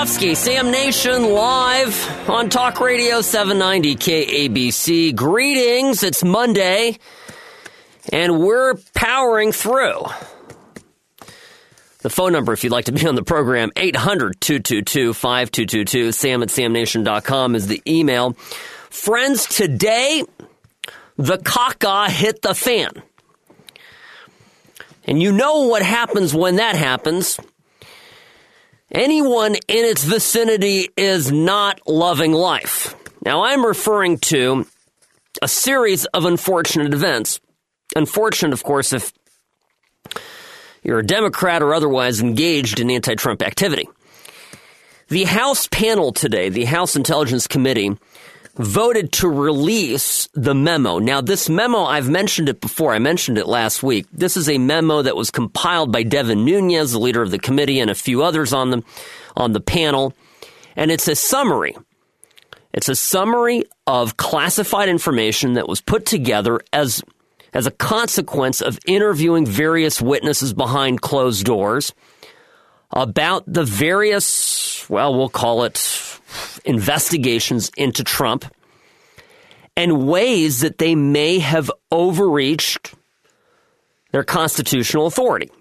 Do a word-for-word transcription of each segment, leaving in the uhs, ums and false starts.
Mazeroski, Sam Nation, live on Talk Radio seven ninety K A B C. Greetings, it's Monday, and we're powering through. The phone number, if you'd like to be on the program, eight hundred, two two two, five two two two. Sam at sam nation dot com is the email. Friends, today, the caca hit the fan. And you know what happens when that happens. Anyone in its vicinity is not loving life. Now, I'm referring to a series of unfortunate events. Unfortunate, of course, if you're a Democrat or otherwise engaged in anti-Trump activity. The House panel today, the House Intelligence Committee, voted to release the memo. Now, this memo, I've mentioned it before. I mentioned it last week. This is a memo that was compiled by Devin Nunes, the leader of the committee, and a few others on the, on the panel. And it's a summary. It's a summary of classified information that was put together as, as a consequence of interviewing various witnesses behind closed doors about the various, well, we'll call it investigations into Trump and ways that they may have overreached their constitutional authority.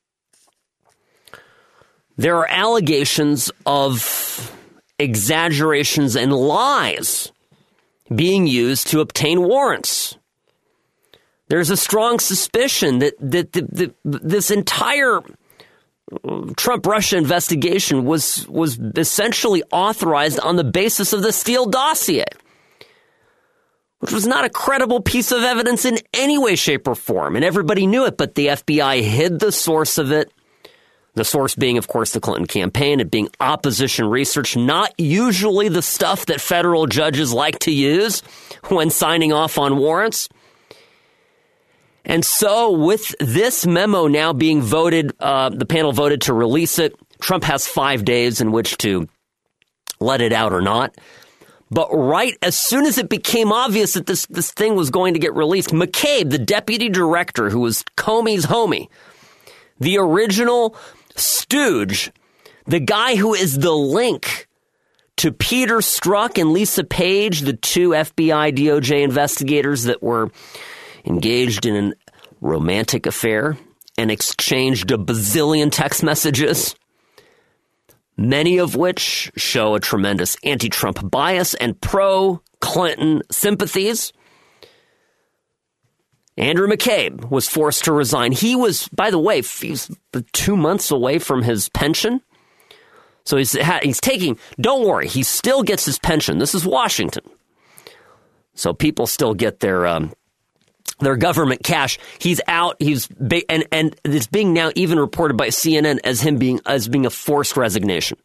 There are allegations of exaggerations and lies being used to obtain warrants. There's a strong suspicion that, that the, the, this entire Trump-Russia investigation was was essentially authorized on the basis of the Steele dossier, which was not a credible piece of evidence in any way, shape, or form. And everybody knew it, but the F B I hid the source of it. The source being, of course, the Clinton campaign, it being opposition research, not usually the stuff that federal judges like to use when signing off on warrants. And so with this memo now being voted, uh, the panel voted to release it. Trump has five days in which to let it out or not. But right as soon as it became obvious that this, this thing was going to get released, McCabe, the deputy director, who was Comey's homie, the original stooge, the guy who is the link to Peter Strzok and Lisa Page, the two F B I D O J investigators that were engaged in a romantic affair and exchanged a bazillion text messages, many of which show a tremendous anti-Trump bias and pro-Clinton sympathies. Andrew McCabe was forced to resign. He was, by the way, he's two months away from his pension. So he's, he's taking, don't worry, he still gets his pension. This is Washington. So people still get their um, their government cash. He's out. He's and and it's being now even reported by C N N as him being as being a forced resignation.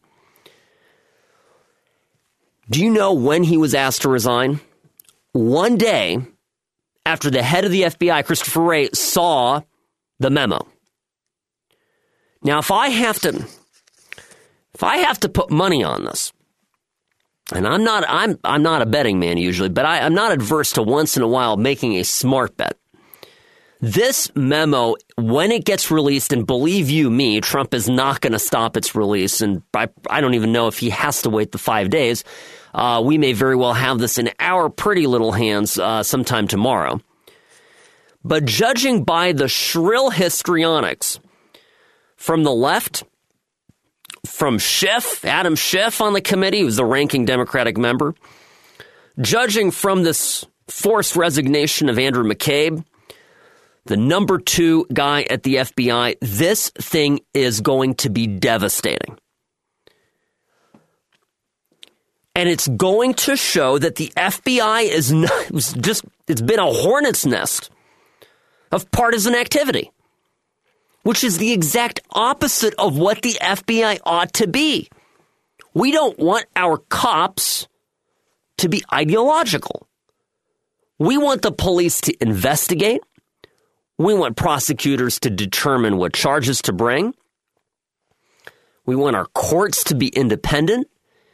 Do you know when he was asked to resign? One day after the head of the F B I, Christopher Wray, saw the memo. Now, if I have to, if I have to put money on this. And I'm not I'm I'm not a betting man usually, but I, I'm not adverse to once in a while making a smart bet. This memo, when it gets released, and believe you me, Trump is not going to stop its release, and I, I don't even know if he has to wait the five days. Uh, we may very well have this in our pretty little hands uh, sometime tomorrow. But judging by the shrill histrionics from the left, from Schiff, Adam Schiff on the committee, who's the ranking Democratic member, judging from this forced resignation of Andrew McCabe, the number two guy at the F B I, this thing is going to be devastating. And it's going to show that the F B I is not, it's just, it's been a hornet's nest of partisan activity, which is the exact opposite of what the F B I ought to be. We don't want our cops to be ideological. We want the police to investigate. We want prosecutors to determine what charges to bring. We want our courts to be independent.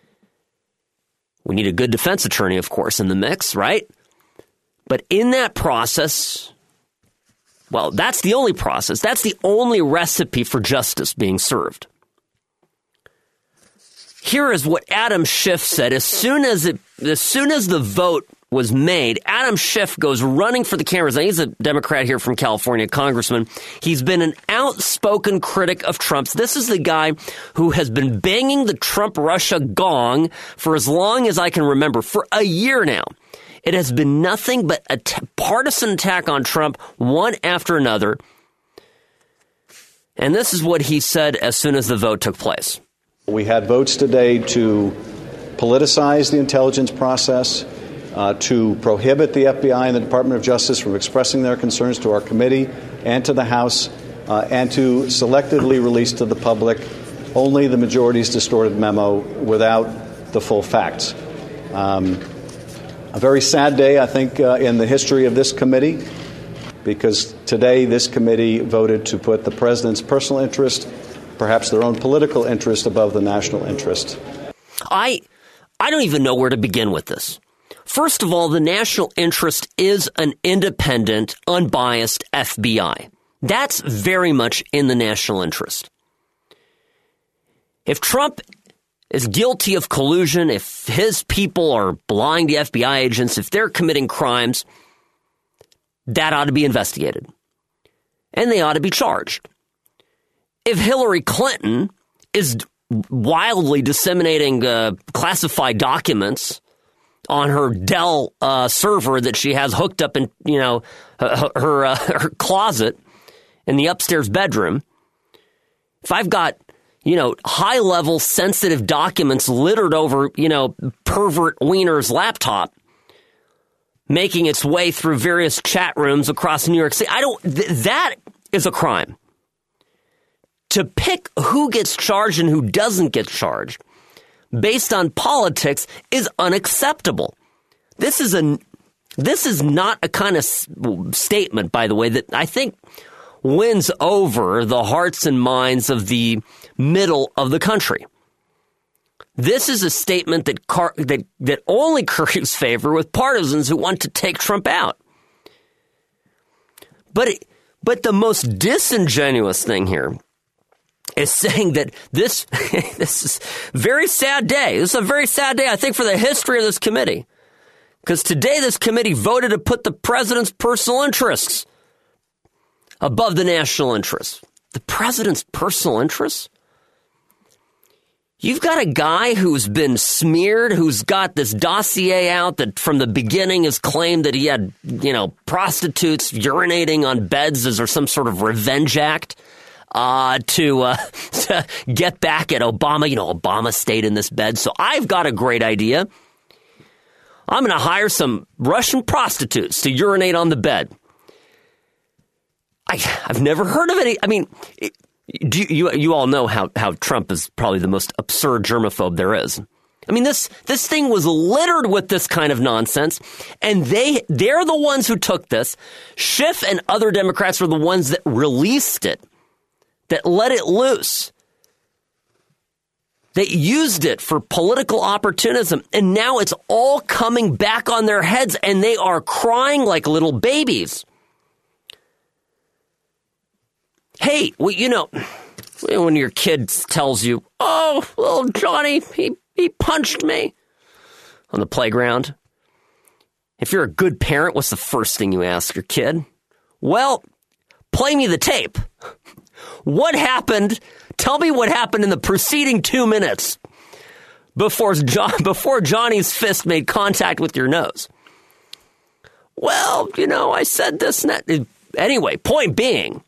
We need a good defense attorney, of course, in the mix, right? But in that process, well, that's the only process. That's the only recipe for justice being served. Here is what Adam Schiff said. As soon as it, as soon as the vote was made, Adam Schiff goes running for the cameras. Now, he's a Democrat here from California, congressman. He's been an outspoken critic of Trump's. This is the guy who has been banging the Trump-Russia gong for as long as I can remember, for a year now. It has been nothing but a t- partisan attack on Trump, one after another. And this is what he said as soon as the vote took place. We had votes today to politicize the intelligence process, Uh, to prohibit the F B I and the Department of Justice from expressing their concerns to our committee and to the House, uh, and to selectively release to the public only the majority's distorted memo without the full facts. Um, a very sad day, I think, uh, in the history of this committee, because today this committee voted to put the president's personal interest, perhaps their own political interest, above the national interest. I, I don't even know where to begin with this. First of all, the national interest is an independent, unbiased F B I. That's very much in the national interest. If Trump is guilty of collusion, if his people are lying to F B I agents, if they're committing crimes, that ought to be investigated. And they ought to be charged. If Hillary Clinton is wildly disseminating uh, classified documents on her Dell uh, server that she has hooked up in, you know, her her, uh, her closet in the upstairs bedroom. If I've got, you know, high-level sensitive documents littered over, you know, pervert Wiener's laptop, making its way through various chat rooms across New York City, I don't. Th- that is a crime. To pick who gets charged and who doesn't get charged based on politics is unacceptable. This is a this is not a kind of s- statement, by the way, that I think wins over the hearts and minds of the middle of the country. This is a statement that car- that that only curries favor with partisans who want to take Trump out. But it, but the most disingenuous thing here is saying that this this is a very sad day. This is a very sad day, I think, for the history of this committee. Because today this committee voted to put the president's personal interests above the national interests. The president's personal interests? You've got a guy who's been smeared, who's got this dossier out that from the beginning has claimed that he had, you know, prostitutes urinating on beds as or some sort of revenge act. Uh, to, uh, to get back at Obama. You know, Obama stayed in this bed. So I've got a great idea. I'm going to hire some Russian prostitutes to urinate on the bed. I, I've never heard of any. I mean, do you, you, you all know how, how Trump is probably the most absurd germaphobe there is. I mean, this, this thing was littered with this kind of nonsense, and they, they're the ones who took this. Schiff and other Democrats are the ones that released it, that let it loose. They used it for political opportunism, and now it's all coming back on their heads, and they are crying like little babies. Hey, well, you know, when your kid tells you, oh, little Johnny, he, he punched me on the playground. If you're a good parent, what's the first thing you ask your kid? Well, play me the tape. What happened? Tell me what happened in the preceding two minutes before John, before Johnny's fist made contact with your nose. Well, you know, I said this and that. Anyway, point being,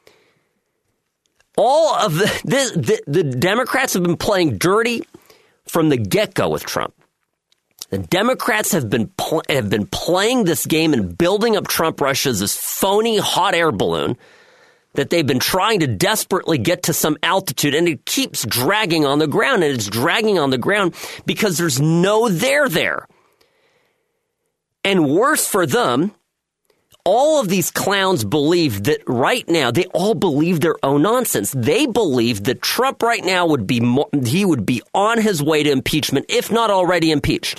all of the, the, the, the Democrats have been playing dirty from the get-go with Trump. The Democrats have been pl- have been playing this game and building up Trump-Russia as this phony hot air balloon that they've been trying to desperately get to some altitude, and it keeps dragging on the ground, and it's dragging on the ground because there's no there there. And worse for them, all of these clowns believe that right now, they all believe their own nonsense. They believe that Trump right now would be, more, he would be on his way to impeachment, if not already impeached.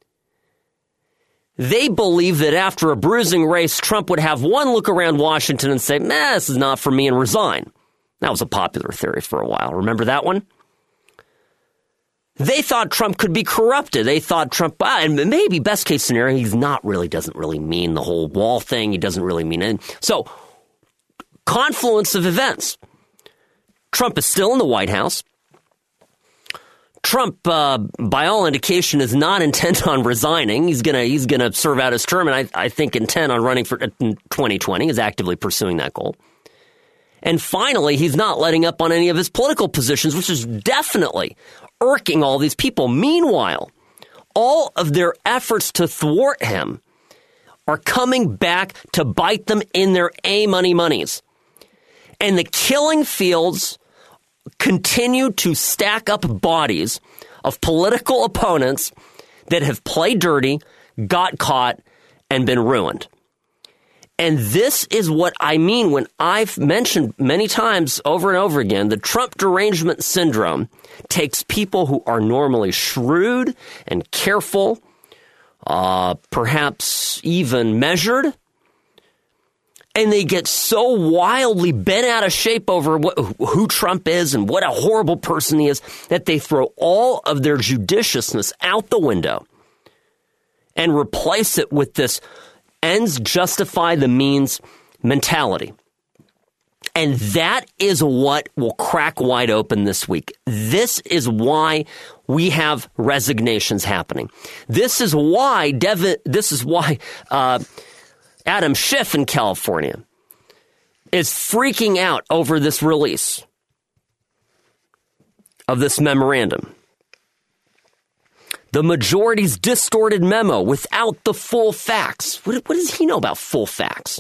They believe that after a bruising race, Trump would have one look around Washington and say, nah, this is not for me, and resign. That was a popular theory for a while. Remember that one? They thought Trump could be corrupted. They thought Trump, ah, and maybe best case scenario, he's not really, doesn't really mean the whole wall thing. He doesn't really mean it. So, confluence of events. Trump is still in the White House. Trump, uh, by all indication, is not intent on resigning. He's gonna he's gonna serve out his term, and I, I think intent on running for twenty twenty, is actively pursuing that goal. And finally, he's not letting up on any of his political positions, which is definitely irking all these people. Meanwhile, all of their efforts to thwart him are coming back to bite them in their A-money monies. And the killing fields continue to stack up bodies of political opponents that have played dirty, got caught, and been ruined. And this is what I mean when I've mentioned many times over and over again, the Trump derangement syndrome takes people who are normally shrewd and careful, uh, perhaps even measured, and they get so wildly bent out of shape over what, who Trump is and what a horrible person he is that they throw all of their judiciousness out the window and replace it with this ends justify the means mentality. And that is what will crack wide open this week. This is why we have resignations happening. This is why Devin, this is why uh, Adam Schiff in California is freaking out over this release of this memorandum. The majority's distorted memo without the full facts. What, what does he know about full facts?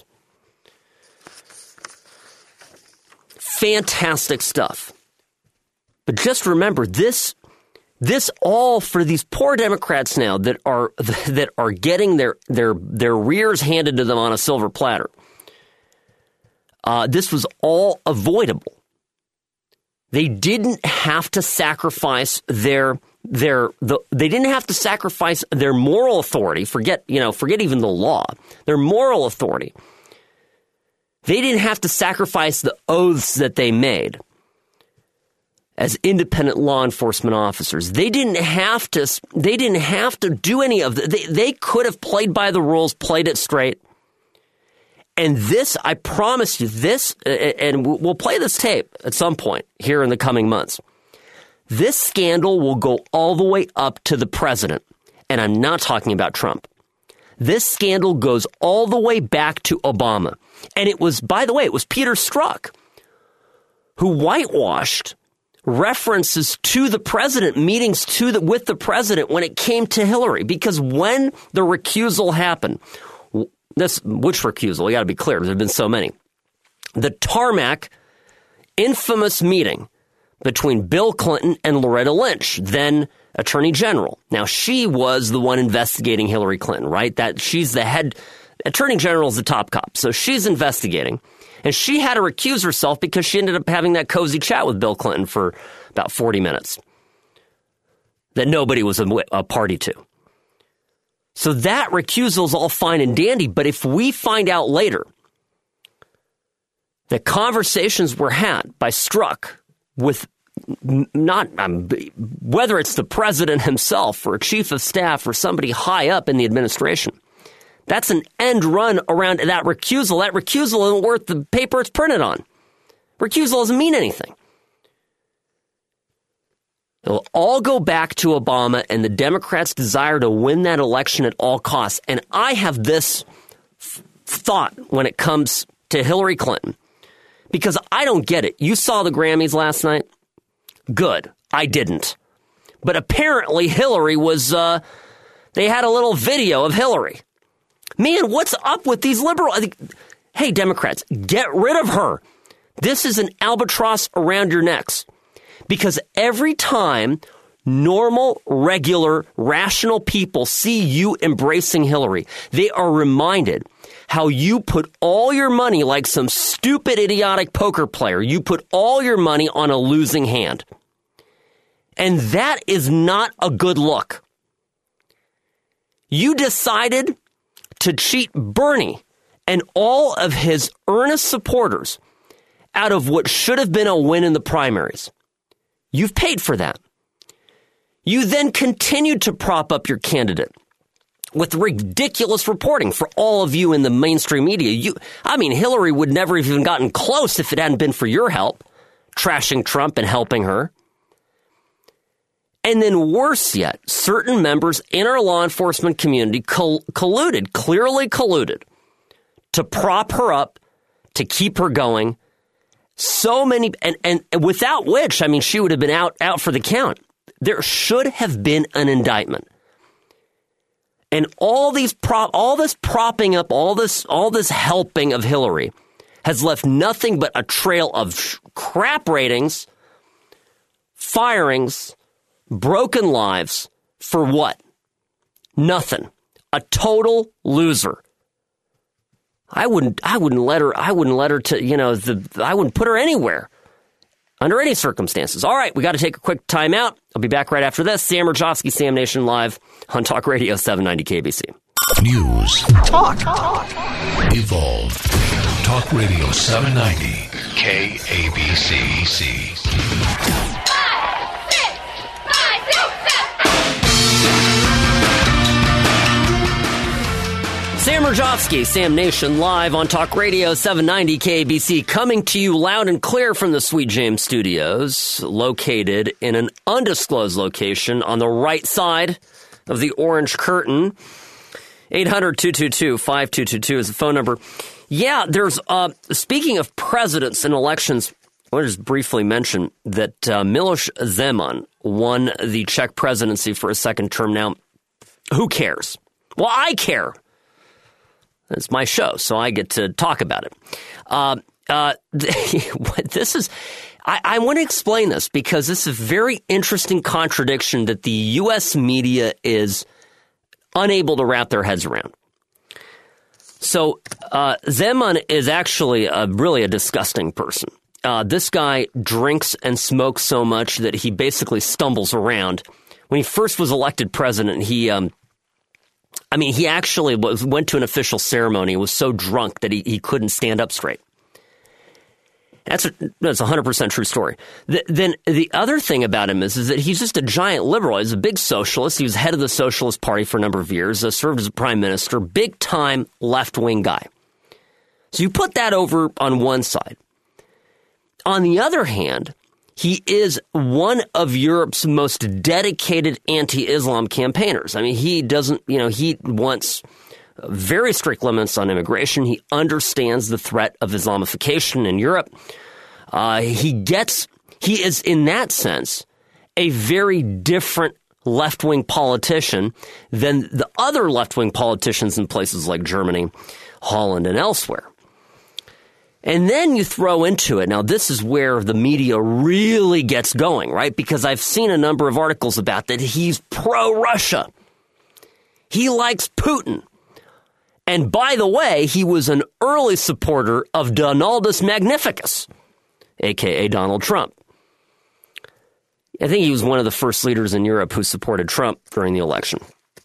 Fantastic stuff. But just remember, this this all for these poor Democrats now that are that are getting their their their rears handed to them on a silver platter. Uh, this was all avoidable. They didn't have to sacrifice their their the, they didn't have to sacrifice their moral authority. Forget you know forget even the law. Their moral authority. They didn't have to sacrifice the oaths that they made as independent law enforcement officers. They didn't have to. They didn't have to do any of that. They, they could have played by the rules, played it straight. And this, I promise you, this, and we'll play this tape at some point here in the coming months. This scandal will go all the way up to the president, and I'm not talking about Trump. This scandal goes all the way back to Obama. And it was, by the way, it was Peter Strzok who whitewashed references to the president, meetings to the, with the president when it came to Hillary. Because when the recusal happened, this which recusal? You got to be clear. There have been so many. The tarmac, infamous meeting between Bill Clinton and Loretta Lynch, then Attorney General. Now, she was the one investigating Hillary Clinton, right? That she's the head. Attorney General is the top cop, so she's investigating. And she had to recuse herself because she ended up having that cozy chat with Bill Clinton for about forty minutes that nobody was a, a party to. So that recusal is all fine and dandy, but if we find out later that conversations were had by Strzok with not um, whether it's the president himself or a chief of staff or somebody high up in the administration, that's an end run around that recusal. That recusal isn't worth the paper it's printed on. Recusal doesn't mean anything. It'll all go back to Obama and the Democrats' desire to win that election at all costs. And I have this f- thought when it comes to Hillary Clinton, because I don't get it. You saw the Grammys last night? Good. I didn't. But apparently Hillary was, uh, they had a little video of Hillary. Man, what's up with these liberals? Hey, Democrats, get rid of her. This is an albatross around your necks. Because every time normal, regular, rational people see you embracing Hillary, they are reminded how you put all your money like some stupid, idiotic poker player. You put all your money on a losing hand. And that is not a good look. You decided to cheat Bernie and all of his earnest supporters out of what should have been a win in the primaries. You've paid for that. You then continued to prop up your candidate with ridiculous reporting for all of you in the mainstream media. You, I mean, Hillary would never have even gotten close if it hadn't been for your help, trashing Trump and helping her. And then worse yet, certain members in our law enforcement community coll- colluded, clearly colluded, to prop her up, to keep her going. So many, and, and without which, I mean, she would have been out, out for the count. There should have been an indictment. And all these prop, all this propping up, all this, all this helping of Hillary has left nothing but a trail of sh- crap ratings, firings, broken lives for what? Nothing. A total loser. I wouldn't. I wouldn't let her. I wouldn't let her to. You know, the. I wouldn't put her anywhere. Under any circumstances. All right, we got to take a quick time out. I'll be back right after this. Sam Rajovsky, Sam Nation Live on Talk Radio seven ninety K B C. News. Talk. Talk. Evolve. Talk Radio seven ninety K A B C. Sam Rajovsky, Sam Nation, live on Talk Radio seven ninety K A B C, coming to you loud and clear from the Sweet James Studios, located in an undisclosed location on the right side of the orange curtain. eight hundred, two two two, five two two two is the phone number. Yeah, there's, uh, speaking of presidents and elections, I want to just briefly mention that uh, Miloš Zeman won the Czech presidency for a second term. Now, who cares? Well, I care. It's my show, so I get to talk about it. Uh, uh, this is, I, I want to explain this because this is a very interesting contradiction that the U S media is unable to wrap their heads around. So uh, Zeman is actually a, really a disgusting person. Uh, this guy drinks and smokes so much that he basically stumbles around. When he first was elected president, he... Um, I mean, he actually was, went to an official ceremony, was so drunk that he, he couldn't stand up straight. That's a, that's a one hundred percent true story. The, then the other thing about him is, is that he's just a giant liberal. He's a big socialist. He was head of the Socialist Party for a number of years, uh, served as a prime minister, big-time left-wing guy. So you put that over on one side. On the other hand, he is one of Europe's most dedicated anti-Islam campaigners. I mean, he doesn't, you know, he wants very strict limits on immigration. He understands the threat of Islamification in Europe. Uh, he gets, he is in that sense a very different left-wing politician than the other left-wing politicians in places like Germany, Holland, and elsewhere. And then you throw into it, now this is where the media really gets going, right? Because I've seen a number of articles about that. He's pro-Russia. He likes Putin. And by the way, he was an early supporter of Donaldus Magnificus, a k a. Donald Trump. I think he was one of the first leaders in Europe who supported Trump during the election.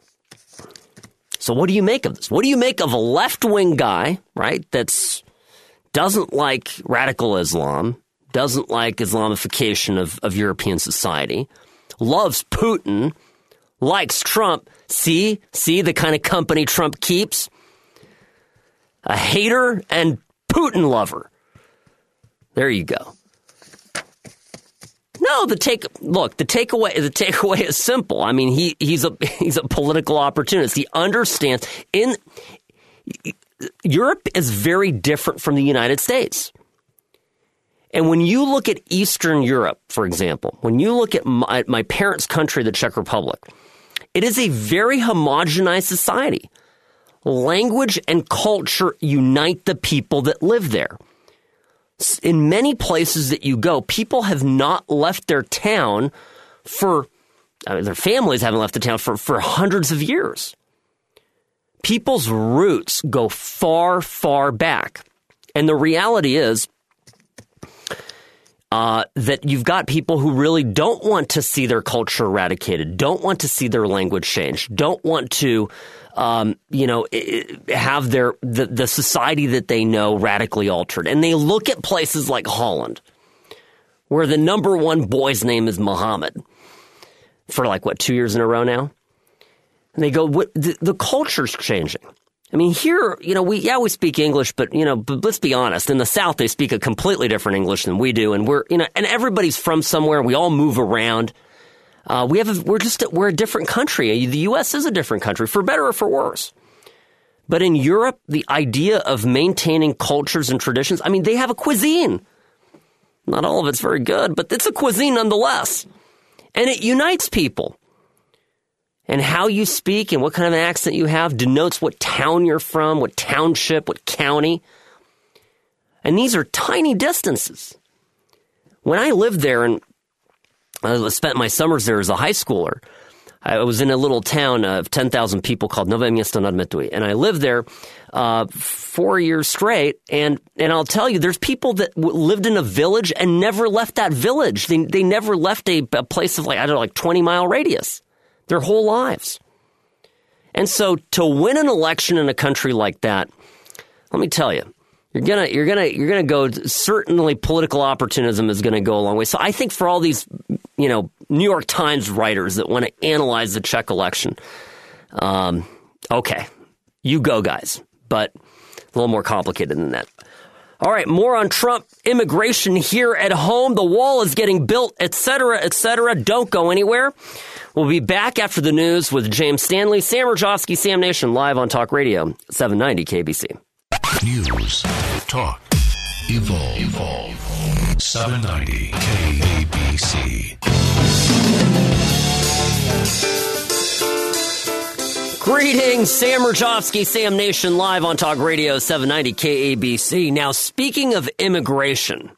So what do you make of this? What do you make of a left-wing guy, right, that's... doesn't like radical Islam, doesn't like Islamification of, of European society, loves Putin, likes Trump. See? See the kind of company Trump keeps? A hater and Putin lover. There you go. No, the take look, the takeaway the takeaway is simple. I mean, he he's a he's a political opportunist. He understands in Europe is very different from the United States. And when you look at Eastern Europe, for example, when you look at my, my parents' country, the Czech Republic, it is a very homogenized society. Language and culture unite the people that live there. In many places that you go, people have not left their town for, I mean, their families haven't left the town for, for hundreds of years. People's roots go far, far back. And the reality is uh, that you've got people who really don't want to see their culture eradicated, don't want to see their language changed, don't want to, um, you know, have their the, the society that they know radically altered. And they look at places like Holland, where the number one boy's name is Muhammad. for like, what, two years in a row now? And they go, what, the, the culture's changing. I mean, here, you know, we, yeah, we speak English, but, you know, but let's be honest. In the South, they speak a completely different English than we do. And we're, you know, and everybody's from somewhere. We all move around. Uh, we have, a, we're just, a, we're a different country. The U S is a different country, for better or for worse. But in Europe, the idea of maintaining cultures and traditions, I mean, they have a cuisine. Not all of it's very good, but it's a cuisine nonetheless. And it unites people. And how you speak and what kind of an accent you have denotes what town you're from, what township, what county. And these are tiny distances. When I lived there and I spent my summers there as a high schooler, I was in a little town of ten thousand people called Nové Město nad Mytavou. And I lived there uh, four years straight. And, and I'll tell you, there's people that w- lived in a village and never left that village. They, they never left a, a place of like, I don't know, like twenty mile radius. Their whole lives. And so to win an election in a country like that, let me tell you, you're gonna you're gonna you're gonna go, certainly political opportunism is gonna go a long way. So I think for all these, you know, New York Times writers that want to analyze the Czech election, um, okay, you go, guys, but a little more complicated than that. All right, more on Trump immigration here at home. The wall is getting built, et cetera, et cetera. Don't go anywhere. We'll be back after the news with James Stanley, Sam Rajovsky, Sam Nation, live on Talk Radio, seven ninety K B C. News, talk, evolve, evolve. seven ninety K A B C. Greetings, Sam Rajovsky, Sam Nation, live on Talk Radio, seven ninety K A B C. Now, speaking of immigration,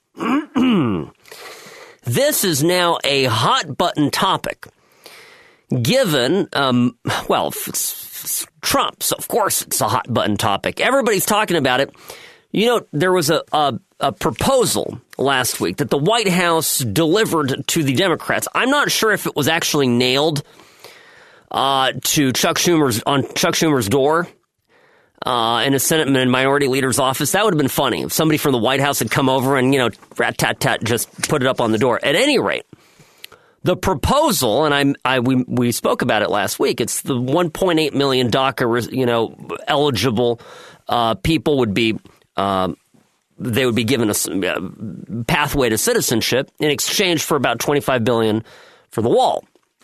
this is now a hot button topic. Given, um, well, it's, it's Trump, so of course it's a hot button topic. Everybody's talking about it. You know, there was a, a, a proposal last week that the White House delivered to the Democrats. I'm not sure if it was actually nailed uh, to Chuck Schumer's on Chuck Schumer's door uh, in a Senate and Minority Leader's office. That would have been funny if somebody from the White House had come over and, you know, rat tat tat, just put it up on the door. At any rate, the proposal, and I, I we we spoke about it last week. It's the one point eight million DACA, you know, eligible uh, people would be um, they would be given a uh, pathway to citizenship in exchange for about twenty-five billion dollars for the wall.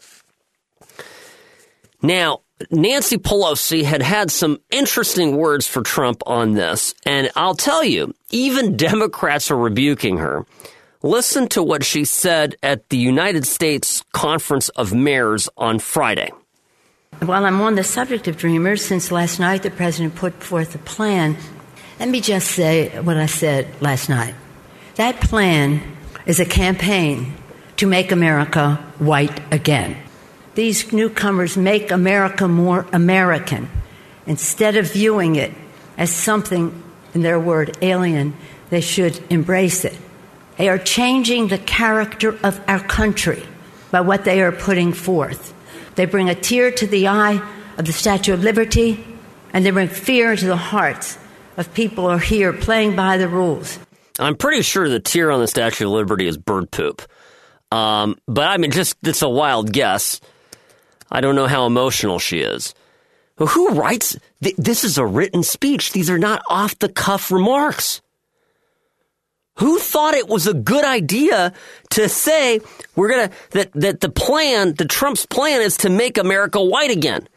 Now, Nancy Pelosi had had some interesting words for Trump on this, and I'll tell you, even Democrats are rebuking her. Listen to what she said at the United States Conference of Mayors on Friday. While I'm on the subject of Dreamers, since last night the president put forth a plan, let me just say what I said last night. That plan is a campaign to make America white again. These newcomers make America more American. Instead of viewing it as something, in their word, alien, they should embrace it. They are changing the character of our country by what they are putting forth. They bring a tear to the eye of the Statue of Liberty, and they bring fear into the hearts of people who are here playing by the rules. I'm pretty sure the tear on the Statue of Liberty is bird poop. Um, but I mean, just it's a wild guess. I don't know how emotional she is. Well, who writes? Th- this is a written speech. These are not off-the-cuff remarks. Who thought it was a good idea to say we're gonna that that the plan, the Trump's plan, is to make America white again?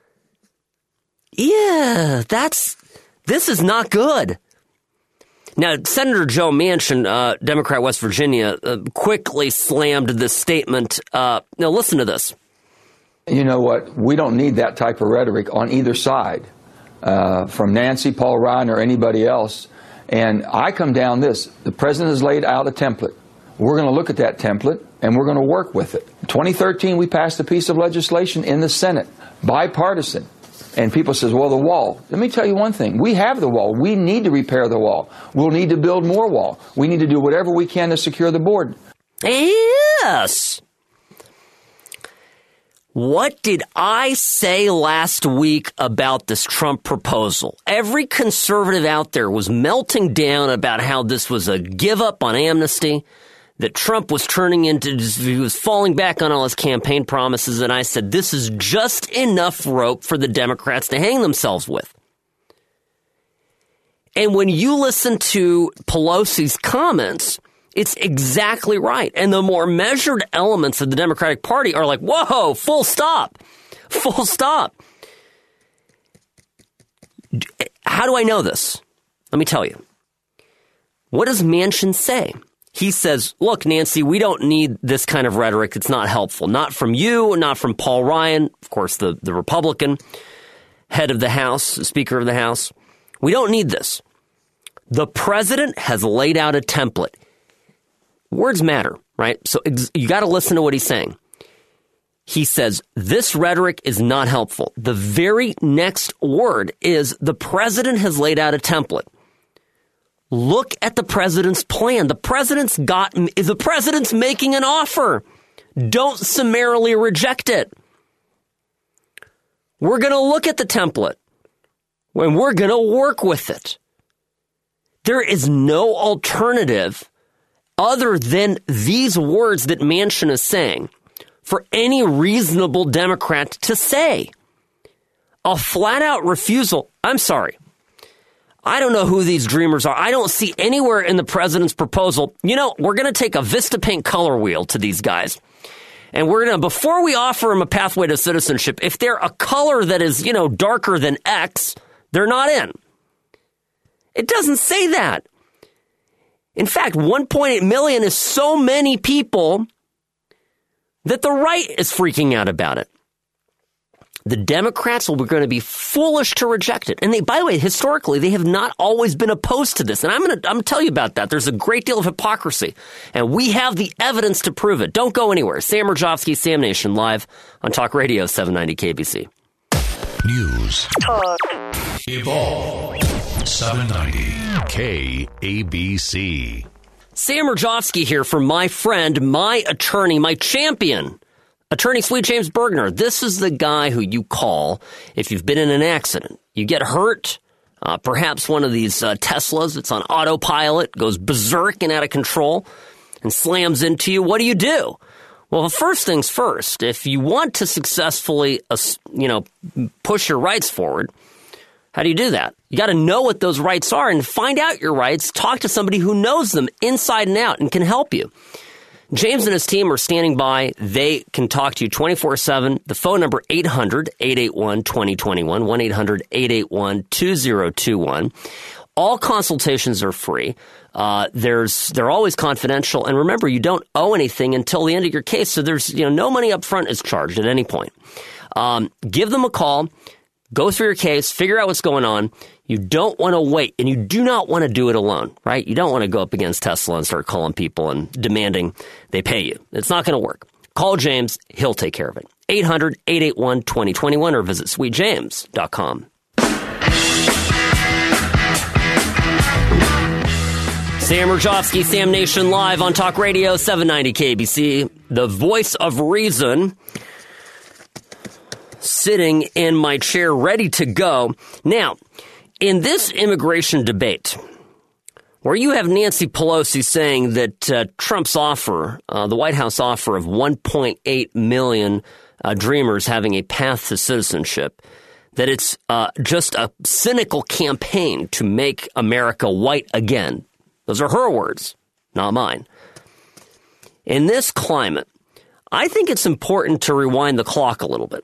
Yeah, that's this is not good. Now, Senator Joe Manchin, uh, Democrat, West Virginia, uh, quickly slammed this statement. Uh, now, listen to this. You know what? We don't need that type of rhetoric on either side, uh, from Nancy, Paul Ryan, or anybody else. And I come down this. The president has laid out a template. We're going to look at that template, and we're going to work with it. twenty thirteen, we passed a piece of legislation in the Senate, bipartisan. And people says, well, the wall. Let me tell you one thing. We have the wall. We need to repair the wall. We'll need to build more wall. We need to do whatever we can to secure the border. Yes. What did I say last week about this Trump proposal? Every conservative out there was melting down about how this was a give up on amnesty. that Trump was turning into, he was falling back on all his campaign promises, and I said, this is just enough rope for the Democrats to hang themselves with. And when you listen to Pelosi's comments, it's exactly right. And the more measured elements of the Democratic Party are like, whoa, full stop, full stop. How do I know this? Let me tell you. What does Manchin say? He says, look, Nancy, we don't need this kind of rhetoric. It's not helpful. Not from you, not from Paul Ryan, of course, the, the Republican head of the House, Speaker of the House. We don't need this. The president has laid out a template. Words matter, right? So ex- you got to listen to what he's saying. He says, this rhetoric is not helpful. The very next word is the president has laid out a template. Look at the president's plan. The president's got, the president's making an offer. Don't summarily reject it. We're going to look at the template and we're going to work with it. There is no alternative other than these words that Manchin is saying for any reasonable Democrat to say. A flat-out refusal. I'm sorry. I don't know who these dreamers are. I don't see anywhere in the president's proposal, you know, we're going to take a VistaPaint color wheel to these guys. And we're going to, before we offer them a pathway to citizenship, if they're a color that is, you know, darker than X, they're not in. It doesn't say that. In fact, one point eight million is so many people that the right is freaking out about it. The Democrats will be going to be foolish to reject it. And they, by the way, historically, they have not always been opposed to this. And I'm going to I'm going to tell you about that. There's a great deal of hypocrisy. And we have the evidence to prove it. Don't go anywhere. Sam Mirjovsky, Sam Nation, live on Talk Radio seven ninety K B C. News. Talk. Evolve. seven ninety K A B C. Sam Mirjovsky here for my friend, my attorney, my champion, Attorney Sweet James Bergner. This is the guy who you call if you've been in an accident. You get hurt, uh, perhaps one of these uh, Teslas, it's on autopilot, goes berserk and out of control and slams into you. What do you do? Well, first things first, if you want to successfully, uh, you know, push your rights forward, how do you do that? You got to know what those rights are and find out your rights. Talk to somebody who knows them inside and out and can help you. James and his team are standing by. They can talk to you twenty-four seven. The phone number, eight hundred, eight eight one, two zero two one, one eight hundred, eight eight one, two zero two one. All consultations are free. Uh, there's they're always confidential. And remember, you don't owe anything until the end of your case. So there's, you know, no money up front is charged at any point. Um, give them a call. Go through your case. Figure out what's going on. You don't want to wait, and you do not want to do it alone, right? You don't want to go up against Tesla and start calling people and demanding they pay you. It's not going to work. Call James. He'll take care of it. eight hundred, eight eight one, two zero two one or visit sweet james dot com. Sam Mirjovsky, Sam Nation, live on Talk Radio seven ninety K B C. The voice of reason, sitting in my chair, ready to go. Now, in this immigration debate, where you have Nancy Pelosi saying that uh, Trump's offer, uh, the White House offer of one point eight million uh, dreamers having a path to citizenship, that it's uh, just a cynical campaign to make America white again. Those are her words, not mine. In this climate, I think it's important to rewind the clock a little bit.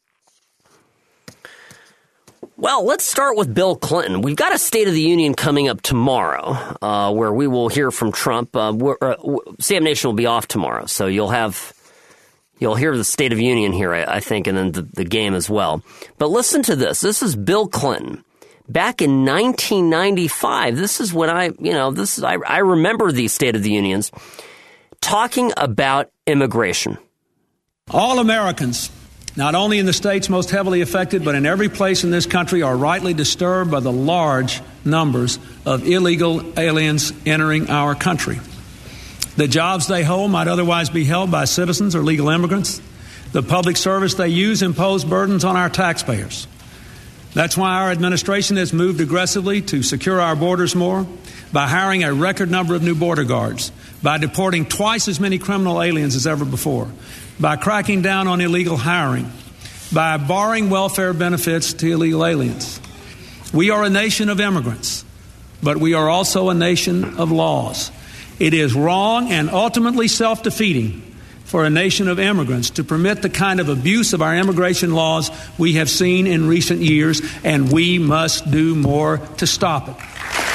Well, let's start with Bill Clinton. We've got a State of the Union coming up tomorrow, uh, where we will hear from Trump. Uh, uh, Sam Nation will be off tomorrow, so you'll have you'll hear the State of the Union here, I, I think, and then the, the game as well. But listen to this. This is Bill Clinton back in nineteen ninety-five. This is when I, you know, this is, I, I remember these State of the Unions talking about immigration. All Americans, not only in the states most heavily affected, but in every place in this country, are rightly disturbed by the large numbers of illegal aliens entering our country. The jobs they hold might otherwise be held by citizens or legal immigrants. The public service they use impose burdens on our taxpayers. That's why our administration has moved aggressively to secure our borders more, by hiring a record number of new border guards, by deporting twice as many criminal aliens as ever before, by cracking down on illegal hiring, by barring welfare benefits to illegal aliens. We are a nation of immigrants, but we are also a nation of laws. It is wrong and ultimately self-defeating for a nation of immigrants to permit the kind of abuse of our immigration laws we have seen in recent years, and we must do more to stop it.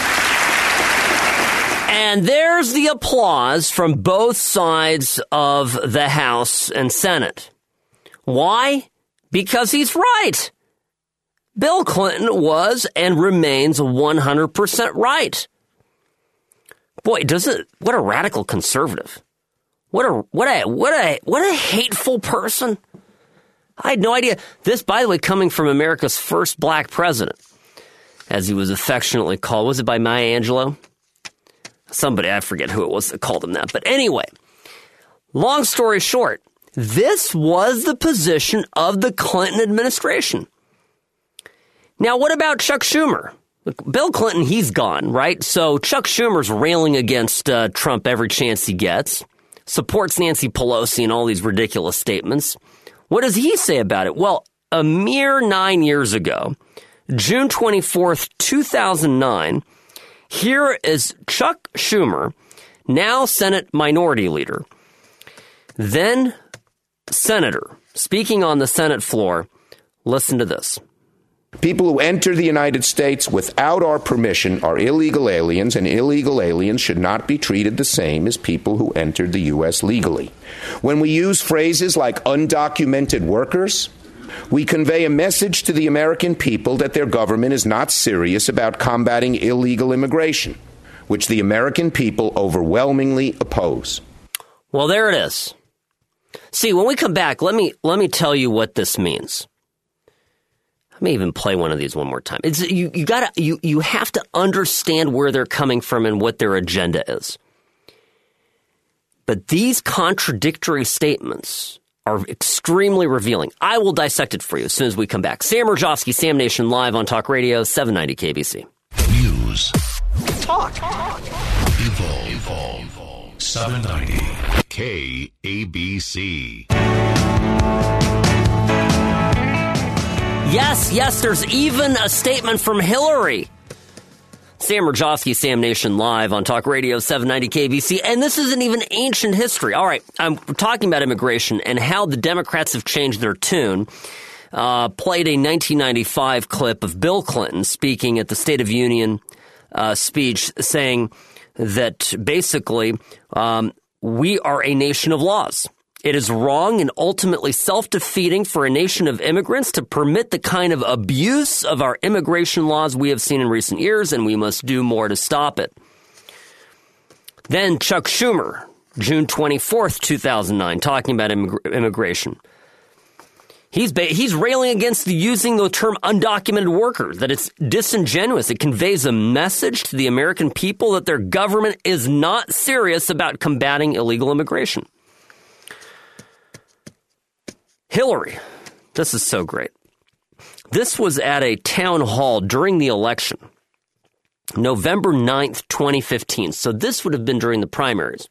And there's the applause from both sides of the House and Senate. Why? Because he's right. Bill Clinton was and remains one hundred percent right. Boy, doesn't what a radical conservative. What a what a what a what a hateful person. I had no idea. This, by the way, coming from America's first black president, as he was affectionately called. Was it by Maya Angelou? Somebody, I forget who it was that called him that. But anyway, long story short, this was the position of the Clinton administration. Now, what about Chuck Schumer? Bill Clinton, he's gone, right? So Chuck Schumer's railing against uh, Trump every chance he gets, supports Nancy Pelosi in all these ridiculous statements. What does he say about it? Well, a mere nine years ago, June twenty-fourth, two thousand nine, here is Chuck Schumer, now Senate Minority Leader, then Senator, speaking on the Senate floor. Listen to this. People who enter the United States without our permission are illegal aliens, and illegal aliens should not be treated the same as people who entered the U S legally. When we use phrases like undocumented workers, we convey a message to the American people that their government is not serious about combating illegal immigration, which the American people overwhelmingly oppose. Well, there it is. See, when we come back, let me let me tell you what this means. Let me even play one of these one more time. It's you, you gotta you you have to understand where they're coming from and what their agenda is. But these contradictory statements are extremely revealing. I will dissect it for you as soon as we come back. Sam Rajovsky, Sam Nation, live on Talk Radio, seven ninety K B C. News. Talk. Talk. Evolve. Evolve. seven ninety K A B C. Yes, yes, there's even a statement from Hillary. Sam Rajovsky, Sam Nation, live on Talk Radio, seven ninety K B C. And this isn't even ancient history. All right, I'm talking about immigration and how the Democrats have changed their tune. Uh, played a nineteen ninety-five clip of Bill Clinton speaking at the State of Union uh, speech saying that basically um, we are a nation of laws. It is wrong and ultimately self-defeating for a nation of immigrants to permit the kind of abuse of our immigration laws we have seen in recent years, and we must do more to stop it. Then Chuck Schumer, June twenty-fourth, two thousand nine, talking about immig- immigration. He's ba- he's railing against the using the term undocumented worker, that it's disingenuous. It conveys a message to the American people that their government is not serious about combating illegal immigration. Hillary, this is so great. This was at a town hall during the election, November ninth, twenty fifteen. So this would have been during the primaries.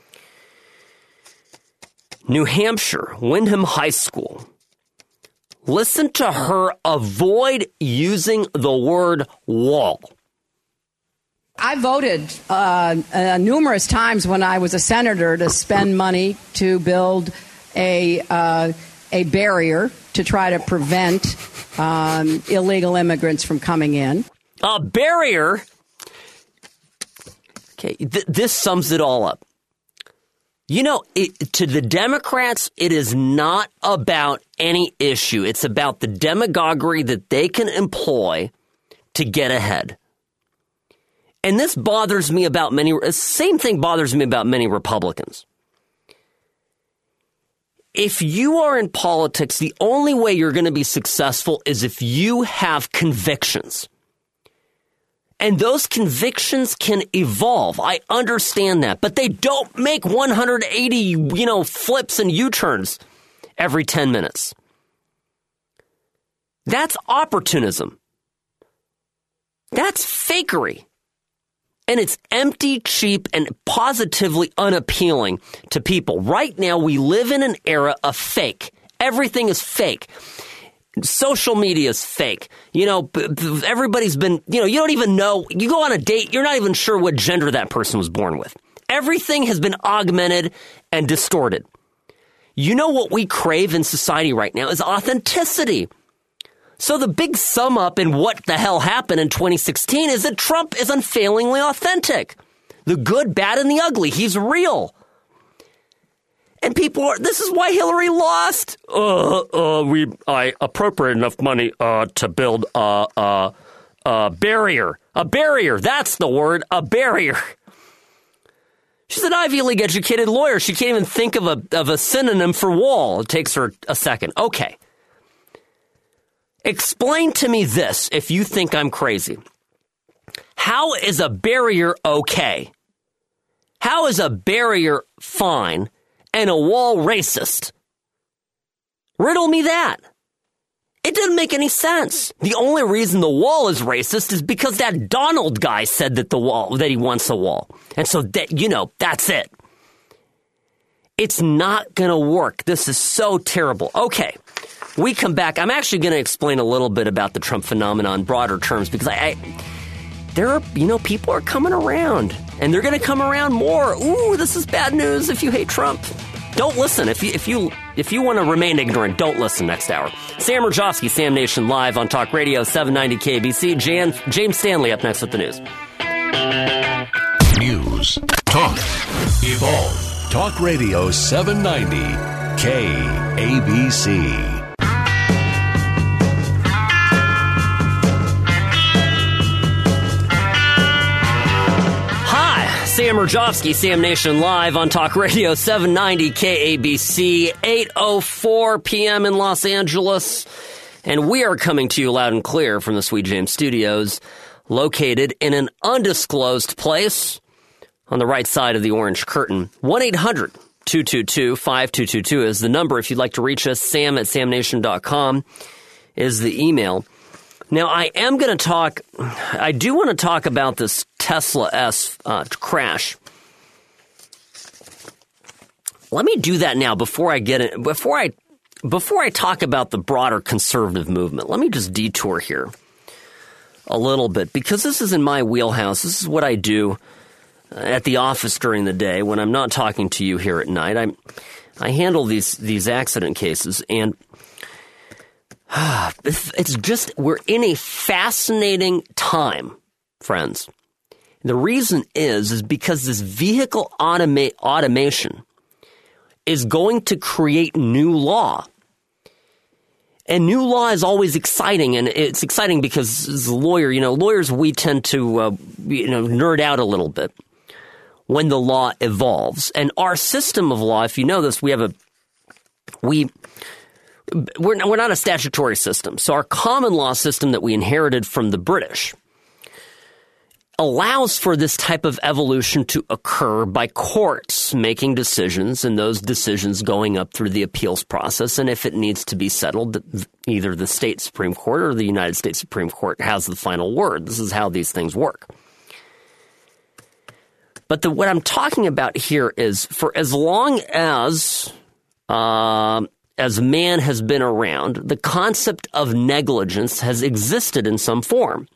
New Hampshire, Windham High School. Listen to her avoid using the word wall. I voted uh, uh, numerous times when I was a senator to spend money to build a uh, a barrier to try to prevent um, illegal immigrants from coming in. A barrier? Okay, th- this sums it all up. You know, it, to the Democrats, it is not about any issue. It's about the demagoguery that they can employ to get ahead. And this bothers me about many, the same thing bothers me about many Republicans. If you are in politics, the only way you're going to be successful is if you have convictions. And those convictions can evolve. I understand that. But they don't make one hundred eighty, you know, flips and U-turns every ten minutes. That's opportunism. That's fakery. And it's empty, cheap, and positively unappealing to people. Right now, we live in an era of fake. Everything is fake. Social media is fake. You know, everybody's been, you know, you don't even know. You go on a date, you're not even sure what gender that person was born with. Everything has been augmented and distorted. You know what we crave in society right now is authenticity. So the big sum up in what the hell happened in twenty sixteen is that Trump is unfailingly authentic. The good, bad, and the ugly. He's real. And people are, this is why Hillary lost. Uh, uh, we, I appropriate enough money uh, to build a, a, a barrier. A barrier. That's the word. A barrier. She's an Ivy League educated lawyer. She can't even think of a, of a synonym for wall. It takes her a second. Okay. Explain to me this if you think I'm crazy. How is a barrier okay? How is a barrier fine and a wall racist? Riddle me that. It doesn't make any sense. The only reason the wall is racist is because that Donald guy said that the wall, that he wants a wall. And so that, you know, that's it. It's not going to work. This is so terrible. Okay. We come back. I'm actually going to explain a little bit about the Trump phenomenon in broader terms because I, I there are, you know, people are coming around and they're going to come around more. Ooh, this is bad news if you hate Trump. Don't listen. If you if you if you want to remain ignorant, don't listen next hour. Sam Rajovsky, Sam Nation Live on Talk Radio seven ninety K B C. Jan, James Stanley up next with the news. News, talk, evolve. Talk Radio seven ninety K A B C. Sam Rajovsky, Sam Nation Live on Talk Radio seven ninety K A B C, eight oh four p.m. in Los Angeles. And we are coming to you loud and clear from the Sweet James Studios, located in an undisclosed place on the right side of the orange curtain. one eight hundred two two two five two two two is the number if you'd like to reach us. Sam at sam nation dot com is the email. Now, I am going to talk, I do want to talk about this Tesla S uh, crash. Let me do that now before I get in, before I, before I talk about the broader conservative movement. Let me just detour here a little bit because this is in my wheelhouse. This is what I do at the office during the day when I'm not talking to you here at night. I I handle these these accident cases, and it's just, we're in a fascinating time, friends. The reason is, is because this vehicle automa- automation is going to create new law. And new law is always exciting, and it's exciting because as a lawyer, you know, lawyers, we tend to, uh, you know, nerd out a little bit when the law evolves. And our system of law, if you know this, we have a, we... We're, we're not a statutory system. So our common law system that we inherited from the British allows for this type of evolution to occur by courts making decisions and those decisions going up through the appeals process. And if it needs to be settled, either the state Supreme Court or the United States Supreme Court has the final word. This is how these things work. But the, what I'm talking about here is for as long as... Uh, As man has been around, the concept of negligence has existed in some form.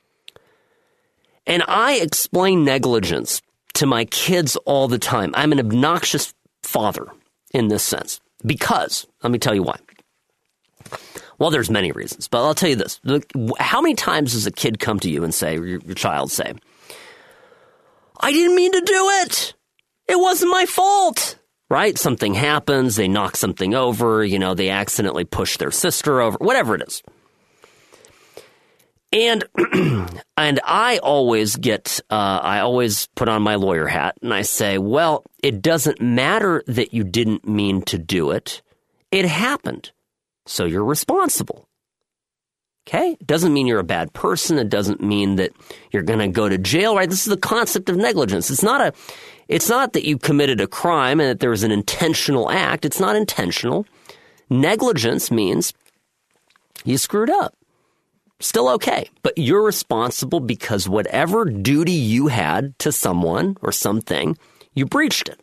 And I explain negligence to my kids all the time. I'm an obnoxious father in this sense. Because, let me tell you why. Well, there's many reasons, but I'll tell you this. Look, how many times does a kid come to you and say, or your, your child say, I didn't mean to do it. It wasn't my fault. Right? Something happens, they knock something over, you know, they accidentally push their sister over, whatever it is. And and I always get, uh, I always put on my lawyer hat and I say, well, it doesn't matter that you didn't mean to do it. It happened. So you're responsible. Okay? It doesn't mean you're a bad person. It doesn't mean that you're going to go to jail, right? This is the concept of negligence. It's not a... It's not that you committed a crime and that there was an intentional act. It's not intentional. Negligence means You screwed up. Still okay. But you're responsible because whatever duty you had to someone or something, you breached it.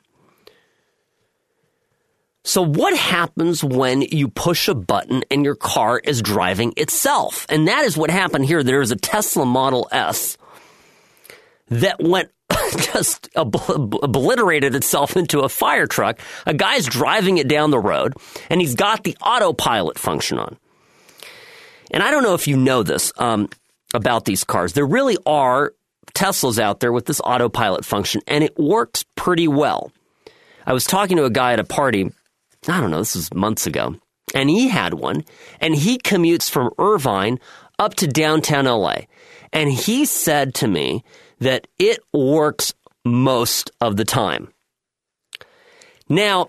So what happens when you push a button and your car is driving itself? And that is what happened here. There is a Tesla Model S that went just ob- obliterated itself into a fire truck. A guy's driving it down the road, and he's got the autopilot function on. And I don't know if you know this um, about these cars. There really are Teslas out there with this autopilot function, and it works pretty well. I was talking to a guy at a party, I don't know, this was months ago, and he had one, and he commutes from Irvine up to downtown L A. And he said to me that it works most of the time. Now,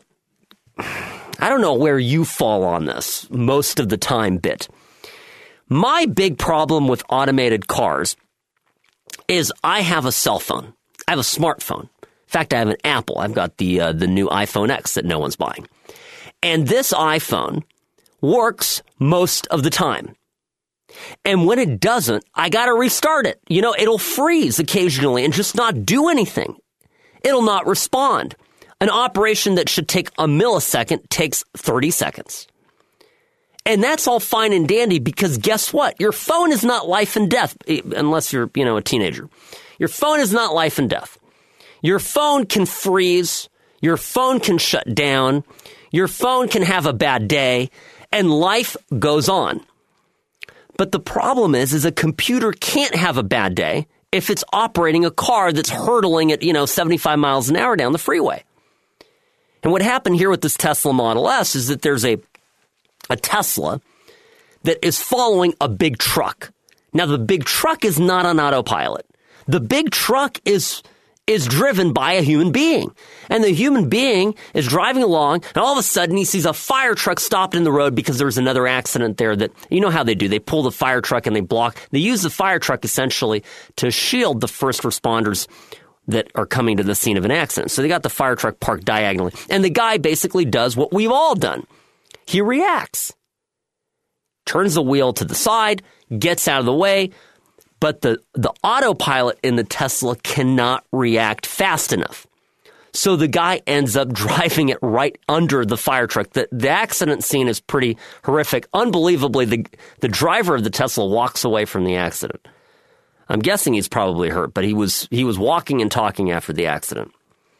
I don't know where you fall on this most of the time bit. My big problem with automated cars is I have a cell phone. I have a smartphone. In fact, I have an Apple. I've got the uh, the new iPhone X that no one's buying. And this iPhone works most of the time. And when it doesn't, I got to restart it. You know, it'll freeze occasionally and just not do anything. It'll not respond. An operation that should take a millisecond takes thirty seconds. And that's all fine and dandy because guess what? Your phone is not life and death, unless you're, you know, a teenager. Your phone is not life and death. Your phone can freeze. Your phone can shut down. Your phone can have a bad day, and life goes on. But the problem is, is a computer can't have a bad day if it's operating a car that's hurtling at, you know, seventy-five miles an hour down the freeway. And what happened here with this Tesla Model S is that there's a a Tesla that is following a big truck. Now, the big truck is not on autopilot. The big truck is is driven by a human being. And the human being is driving along, and all of a sudden he sees a fire truck stopped in the road because there was another accident there that, you know how they do. They pull the fire truck and they block. They use the fire truck essentially to shield the first responders that are coming to the scene of an accident. So they got the fire truck parked diagonally. And the guy basically does what we've all done. He reacts, turns the wheel to the side, gets out of the way, but the, the autopilot in the Tesla cannot react fast enough. So the guy ends up driving it right under the fire truck. The, the accident scene is pretty horrific. Unbelievably, the, the driver of the Tesla walks away from the accident. I'm guessing he's probably hurt, but he was he was walking and talking after the accident.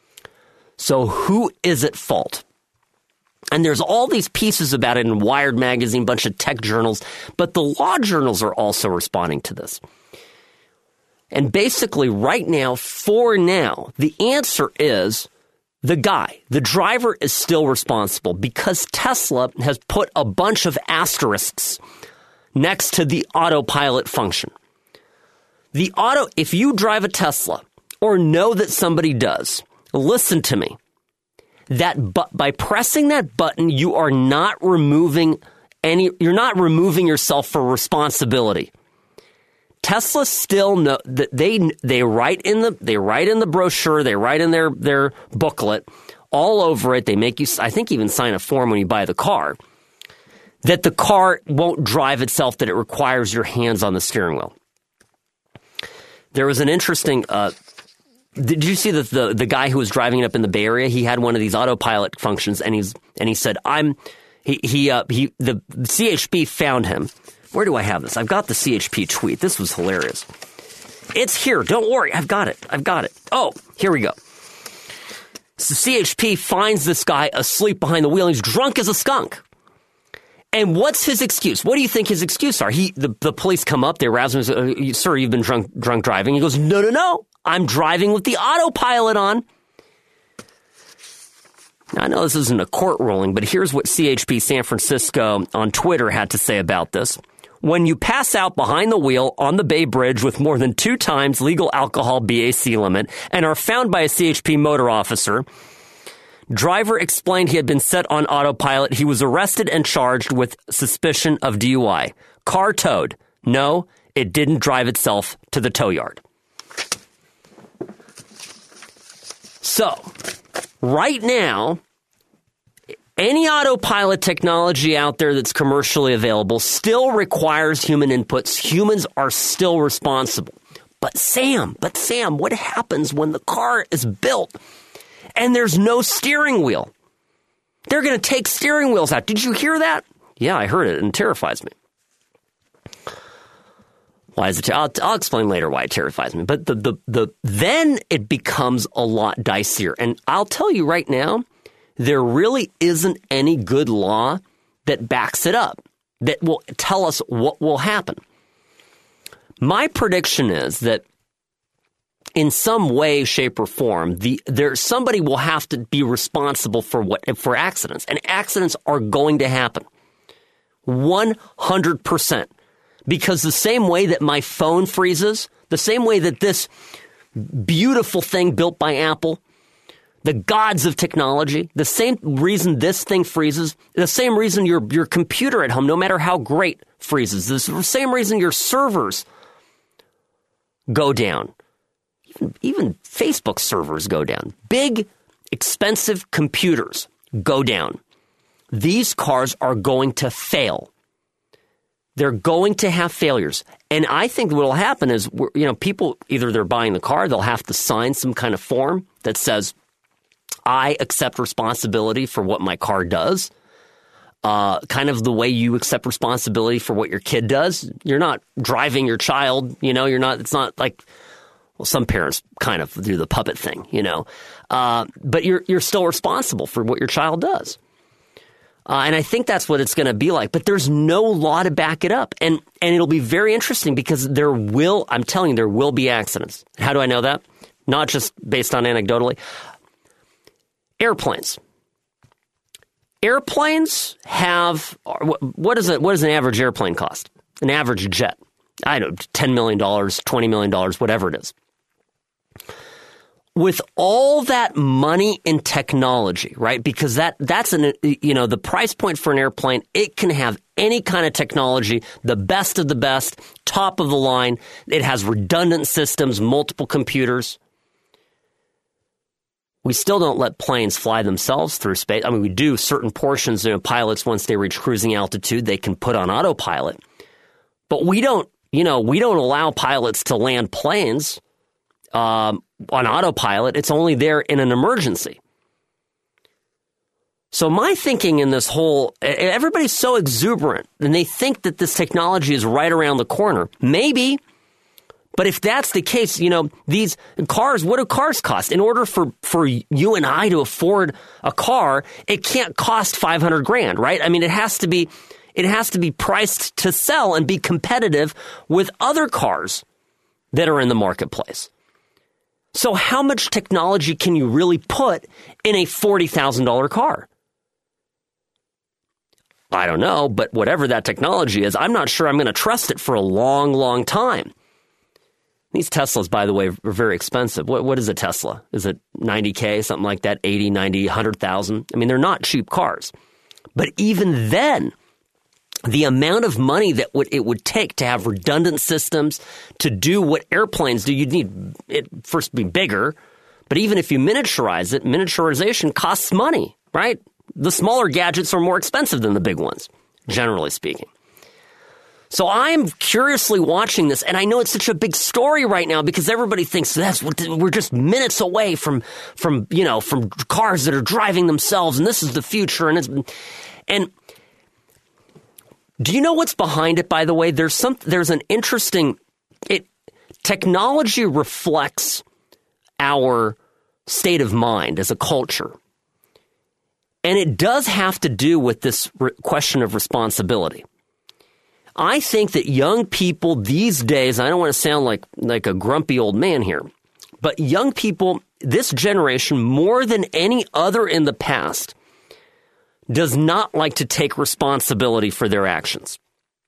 So who is at fault? And there's all these pieces about it in Wired magazine, bunch of tech journals, but the law journals are also responding to this. And basically right now, for now, the answer is the guy, the driver is still responsible because Tesla has put a bunch of asterisks next to the autopilot function. The auto, if you drive a Tesla or know that somebody does, listen to me. That but by pressing that button, you are not removing any, you're not removing yourself for responsibility. Tesla still know that they they write in the they write in the brochure, they write in their their booklet all over it. They make you, I think, even sign a form when you buy the car that the car won't drive itself, that it requires your hands on the steering wheel. There was an interesting. Uh, did you see that the the guy who was driving it up in the Bay Area? He had one of these autopilot functions, and he's and he said, "I'm." He he uh, he. The C H P found him. Where do I have this? I've got the C H P tweet. This was hilarious. It's here. Don't worry. I've got it. I've got it. Oh, here we go. So C H P finds this guy asleep behind the wheel. And he's drunk as a skunk. And what's his excuse? What do you think his excuse are? He the, the police come up. They rouse him. Say, "Sir, you've been drunk drunk driving." He goes, "No, no, no. I'm driving with the autopilot on." Now, I know this isn't a court ruling, but here's what C H P San Francisco on Twitter had to say about this. When you pass out behind the wheel on the Bay Bridge with more than two times legal alcohol B A C limit and are found by a C H P motor officer, driver explained he had been set on autopilot. He was arrested and charged with suspicion of D U I. Car towed. No, it didn't drive itself to the tow yard. So, right now, Any autopilot technology out there that's commercially available still requires human inputs. Humans are still responsible. But Sam, but Sam, what happens when the car is built and there's no steering wheel? They're going to take steering wheels out. Did you hear that? Yeah, I heard it, and it terrifies me. Why is it? Ter- I'll, I'll explain later why it terrifies me. But the, the the then it becomes a lot dicier. And I'll tell you right now, there really isn't any good law that backs it up, that will tell us what will happen. My prediction is that in some way, shape, or form, the there somebody will have to be responsible for what for accidents, and accidents are going to happen, one hundred percent. Because the same way that my phone freezes, the same way that this beautiful thing built by Apple, the gods of technology, the same reason this thing freezes, the same reason your your computer at home, no matter how great, freezes, the same reason your servers go down. Even, even Facebook servers go down. Big, expensive computers go down. These cars are going to fail. They're going to have failures. And I think what will happen is, you know, people, either they're buying the car, they'll have to sign some kind of form that says, I accept responsibility for what my car does. Uh, kind of the way you accept responsibility for what your kid does. You're not driving your child, you know, you're not, it's not like, well, some parents kind of do the puppet thing, you know, uh, but you're, you're still responsible for what your child does. Uh, and I think that's what it's going to be like. But there's no law to back it up. And and it'll be very interesting because there will, I'm telling you, there will be accidents. How do I know that? Not just based on anecdotally. Airplanes. Airplanes have, what is it? What does an average airplane cost? An average jet. I don't know, ten million dollars, twenty million dollars, whatever it is. With all that money in technology, right? Because that that's an, you know, the price point for an airplane, it can have any kind of technology, the best of the best, top of the line. It has redundant systems, multiple computers. We still don't let planes fly themselves through space. I mean, we do certain portions, you know, pilots, once they reach cruising altitude, they can put on autopilot. But we don't, you know, we don't allow pilots to land planes Um, on autopilot. It's only there in an emergency. So my thinking in this whole, everybody's so exuberant and they think that this technology is right around the corner. Maybe, but if that's the case, you know, these cars, what do cars cost? In order for, for you and I to afford a car, it can't cost five hundred grand, right? I mean, it has to be, it has to be priced to sell and be competitive with other cars that are in the marketplace. So how much technology can you really put in a forty thousand dollars car? I don't know, but whatever that technology is, I'm not sure I'm going to trust it for a long, long time. These Teslas, by the way, are very expensive. What, what is a Tesla? Is it ninety K, something like that, eighty, ninety, one hundred thousand? I mean, they're not cheap cars. But even then, the amount of money that would, it would take to have redundant systems to do what airplanes do, you'd need it first be bigger. But even if you miniaturize it, miniaturization costs money, right? The smaller gadgets are more expensive than the big ones, generally speaking. So I'm curiously watching this, and I know it's such a big story right now because everybody thinks that's what we're just minutes away from, from you know, from cars that are driving themselves, and this is the future, and it's and. Do you know what's behind it, by the way? There's some, there's an interesting, it, technology reflects our state of mind as a culture. And it does have to do with this re- question of responsibility. I think that young people these days, I don't want to sound like, like a grumpy old man here, but young people, this generation, more than any other in the past, does not like to take responsibility for their actions.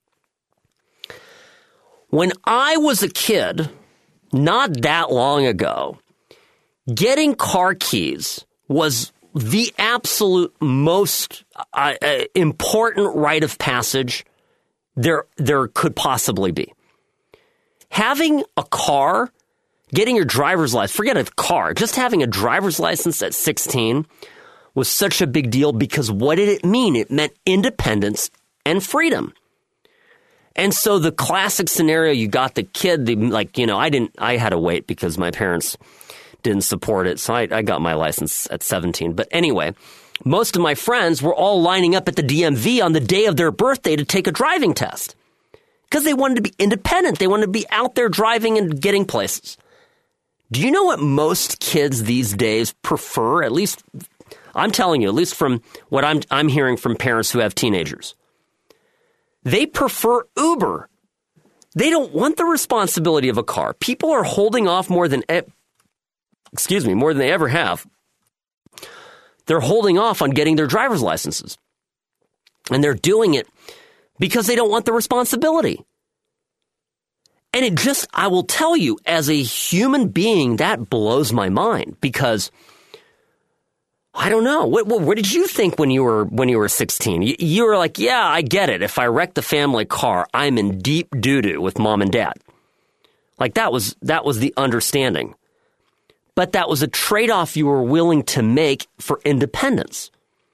When I was a kid, not that long ago, getting car keys was the absolute most uh, uh, important rite of passage there, there could possibly be. Having a car, getting your driver's license, forget a car, just having a driver's license at sixteen was such a big deal because what did it mean? It meant independence and freedom. And so the classic scenario, you got the kid, the, like, you know, I didn't, I had to wait because my parents didn't support it. So I, I got my license at seventeen. But anyway, most of my friends were all lining up at the D M V on the day of their birthday to take a driving test because they wanted to be independent. They wanted to be out there driving and getting places. Do you know what most kids these days prefer? At least I'm telling you, at least from what I'm I'm hearing from parents who have teenagers. They prefer Uber. They don't want the responsibility of a car. People are holding off more than, excuse me, more than they ever have. They're holding off on getting their driver's licenses. And they're doing it because they don't want the responsibility. And it just, I will tell you, as a human being, that blows my mind because I don't know. What, what, what did you think when you were when you were sixteen? You, you were like, yeah, I get it. If I wreck the family car, I'm in deep doo-doo with mom and dad. Like that was that was the understanding. But that was a trade-off you were willing to make for independence.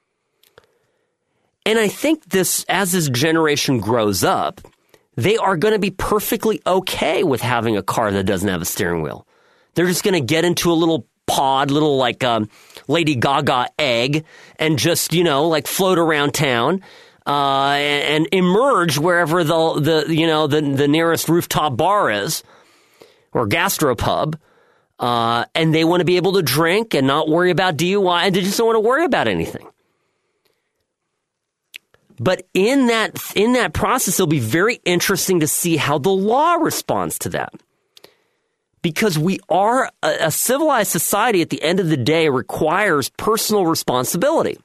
And I think this, as this generation grows up, they are going to be perfectly okay with having a car that doesn't have a steering wheel. They're just going to get into a little pod, little like um, Lady Gaga egg, and just, you know, like float around town uh, and, and emerge wherever the the you know the the nearest rooftop bar is or gastropub, uh, and they want to be able to drink and not worry about D U I, and they just don't want to worry about anything. But in that in that process, it'll be very interesting to see how the law responds to that. Because we are a, a civilized society at the end of the day requires personal responsibility.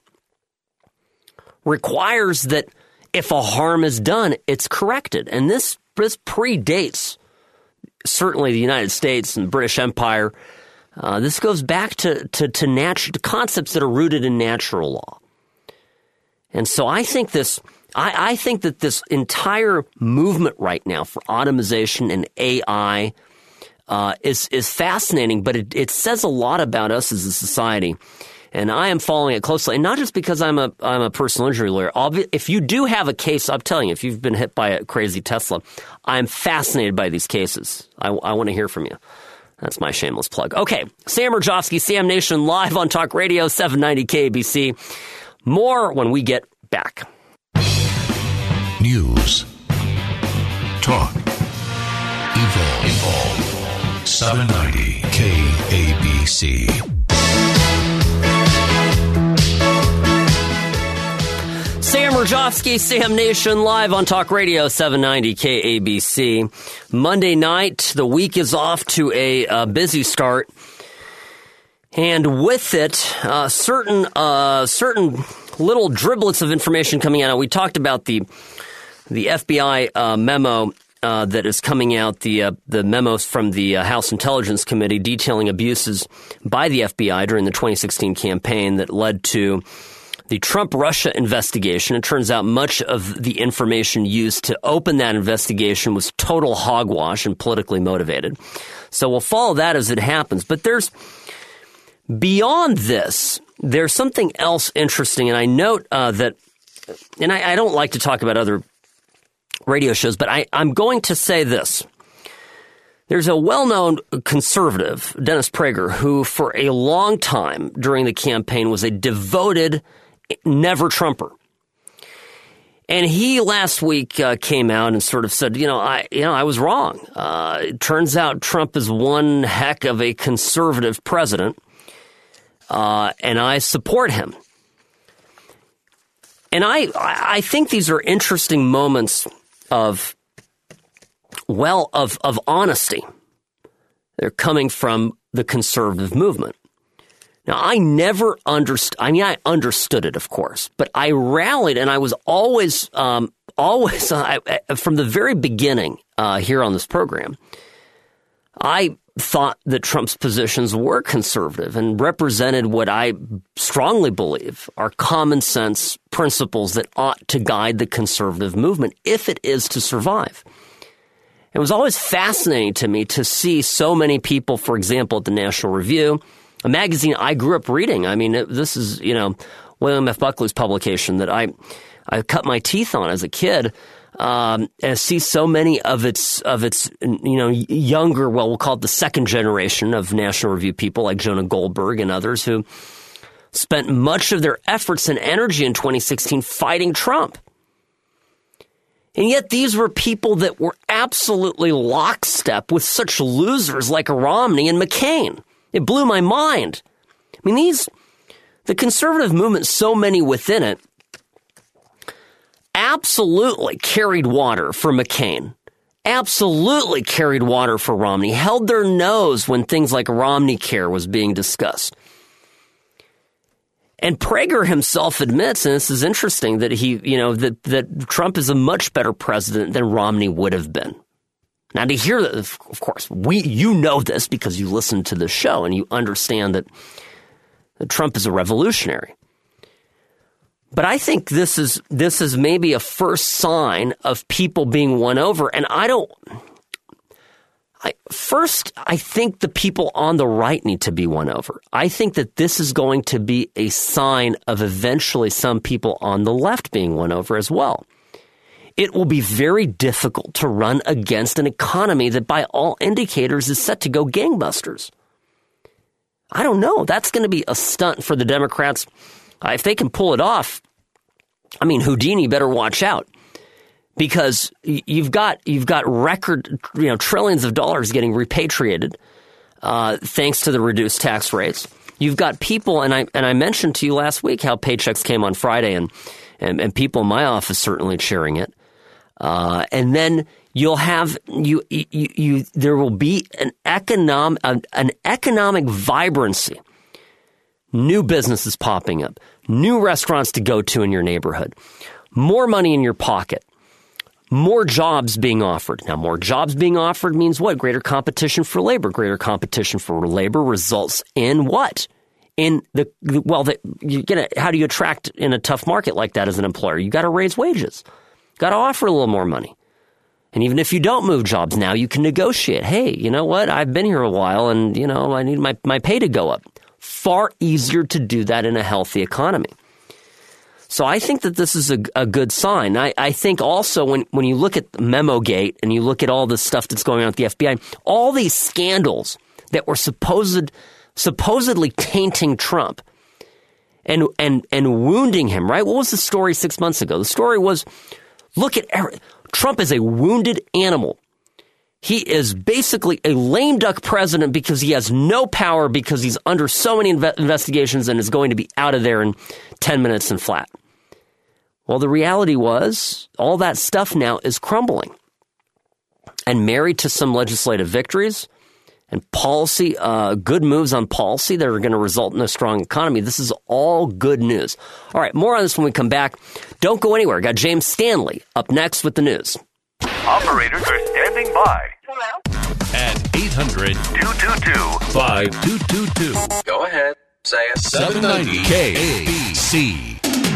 Requires that if a harm is done, it's corrected. And this, this predates certainly the United States and the British Empire. Uh, this goes back to, to, to, natu- to concepts that are rooted in natural law. And so I think this, I, I think that this entire movement right now for automation and A I Uh, is is fascinating, but it, it says a lot about us as a society, and I am following it closely. And not just because I'm a I'm a personal injury lawyer. Be, if you do have a case, I'm telling you, if you've been hit by a crazy Tesla, I'm fascinated by these cases. I, I want to hear from you. That's my shameless plug. Okay, Sam Mirjovsky, Sam Nation, live on Talk Radio seven ninety K A B C. More when we get back. News. Talk. Evolve. Evolve. seven ninety K A B C. Sam Mirjovsky, Sam Nation, live on Talk Radio seven ninety K A B C. Monday night, the week is off to a uh, busy start. And with it, uh, certain uh, certain little driblets of information coming out. We talked about the the F B I uh, memo Uh, that is coming out, the uh, the memos from the uh, House Intelligence Committee detailing abuses by the F B I during the twenty sixteen campaign that led to the Trump-Russia investigation. It turns out much of the information used to open that investigation was total hogwash and politically motivated. So we'll follow that as it happens. But there's, beyond this, there's something else interesting. And I note uh, that, and I, I don't like to talk about other radio shows, but I, I'm going to say this. There's a well-known conservative, Dennis Prager, who for a long time during the campaign was a devoted never-Trumper. And he last week uh, came out and sort of said, you know, I you know, I was wrong. Uh, it turns out Trump is one heck of a conservative president, uh, and I support him. And I, I think these are interesting moments of, well, of, of honesty. They're coming from the conservative movement. Now, I never understood, I mean, I understood it, of course, but I rallied and I was always, um, always, uh, I, from the very beginning uh, here on this program, I thought that Trump's positions were conservative and represented what I strongly believe are common sense principles that ought to guide the conservative movement if it is to survive. It was always fascinating to me to see so many people, for example, at the National Review, a magazine I grew up reading. I mean, it, this is, you know, William F. Buckley's publication that I I cut my teeth on as a kid. Um, and I see so many of its, of its, you know, younger, well, we'll call it the second generation of National Review people like Jonah Goldberg and others who spent much of their efforts and energy in twenty sixteen fighting Trump. And yet these were people that were absolutely lockstep with such losers like Romney and McCain. It blew my mind. I mean, these, the conservative movement, so many within it, absolutely carried water for McCain, absolutely carried water for Romney, held their nose when things like Romney Care was being discussed. And Prager himself admits, and this is interesting, that he, you know, that, that Trump is a much better president than Romney would have been. Now, to hear that, of course, we, you know this because you listen to the show and you understand that, that Trump is a revolutionary. But I think this is this is maybe a first sign of people being won over. And I don't I, first, I think the people on the right need to be won over. I think that this is going to be a sign of eventually some people on the left being won over as well. It will be very difficult to run against an economy that by all indicators is set to go gangbusters. I don't know. That's going to be a stunt for the Democrats. Uh, if they can pull it off, I mean, Houdini better watch out, because you've got you've got record, you know, trillions of dollars getting repatriated uh, thanks to the reduced tax rates. You've got people, and I and I mentioned to you last week how paychecks came on Friday, and and, and people in my office certainly cheering it. Uh, and then you'll have you, you you there will be an economic an, an economic vibrancy. New businesses popping up, new restaurants to go to in your neighborhood, more money in your pocket, more jobs being offered. Now, more jobs being offered means what? Greater competition for labor. Greater competition for labor results in what? In the, well, the, you get a, how do you attract in a tough market like that as an employer? You got to raise wages, got to offer a little more money. And even if you don't move jobs now, you can negotiate. Hey, you know what? I've been here a while and, you know, I need my, my pay to go up. Far easier to do that in a healthy economy. So I think that this is a, a good sign. I, I think also when, when you look at MemoGate and you look at all the stuff that's going on at the F B I, all these scandals that were supposed supposedly tainting Trump and and and wounding him, right? What was the story six months ago? The story was, look at every, Trump is a wounded animal. He is basically a lame duck president because he has no power, because he's under so many inve- investigations and is going to be out of there in ten minutes and flat. Well, the reality was all that stuff now is crumbling. And married to some legislative victories and policy, uh, good moves on policy that are going to result in a strong economy, this is all good news. All right, more on this when we come back. Don't go anywhere. Got James Stanley up next with the news. Operators are standing by. Hello? At eight hundred, two two two, five two two two. Go ahead. Say it. seven ninety K A B C.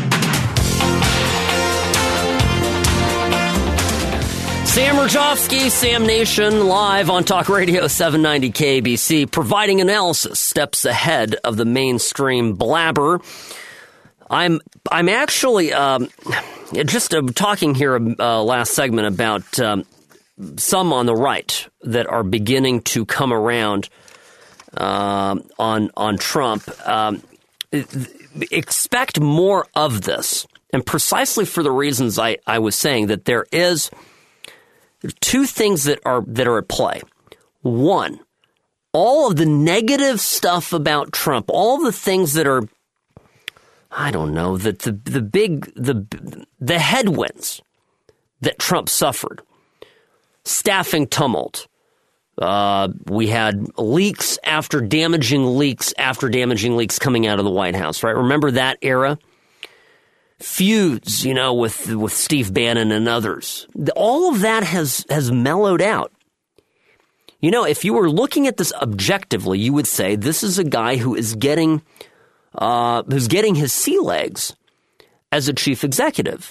Sam Rajovsky, Sam Nation, live on Talk Radio seven ninety K A B C, providing analysis steps ahead of the mainstream blabber. I'm I'm actually um, just uh, talking here uh, last segment about um, some on the right that are beginning to come around uh, on on Trump. Um, expect more of this, and precisely for the reasons I, I was saying, that there is there are two things that are that are at play. One, all of the negative stuff about Trump, all the things that are, I don't know, that the the big the the headwinds that Trump suffered, staffing tumult. Uh, we had leaks after damaging leaks after damaging leaks coming out of the White House, right? Remember that era? Feuds, you know, with with Steve Bannon and others. All of that has has mellowed out. You know, if you were looking at this objectively, you would say this is a guy who is getting uh, who's getting his sea legs as a chief executive.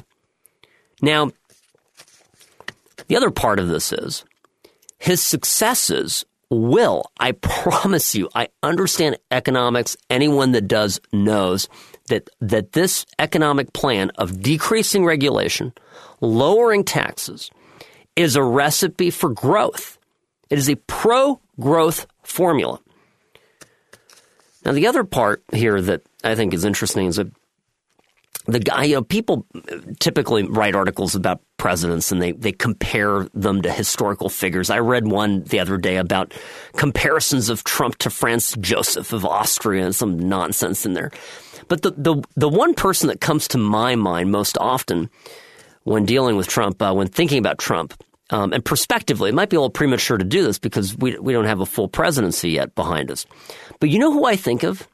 Now, the other part of this is his successes will. I promise you, I understand economics. Anyone that does knows that, that this economic plan of decreasing regulation, lowering taxes, is a recipe for growth. It is a pro-growth formula. Now, the other part here that I think is interesting is that the guy, you know, people typically write articles about presidents and they, they compare them to historical figures. I read one the other day about comparisons of Trump to Franz Joseph of Austria and some nonsense in there. But the, the, the one person that comes to my mind most often when dealing with Trump, uh, when thinking about Trump, um, and prospectively, it might be a little premature to do this because we we don't have a full presidency yet behind us. But you know who I think of?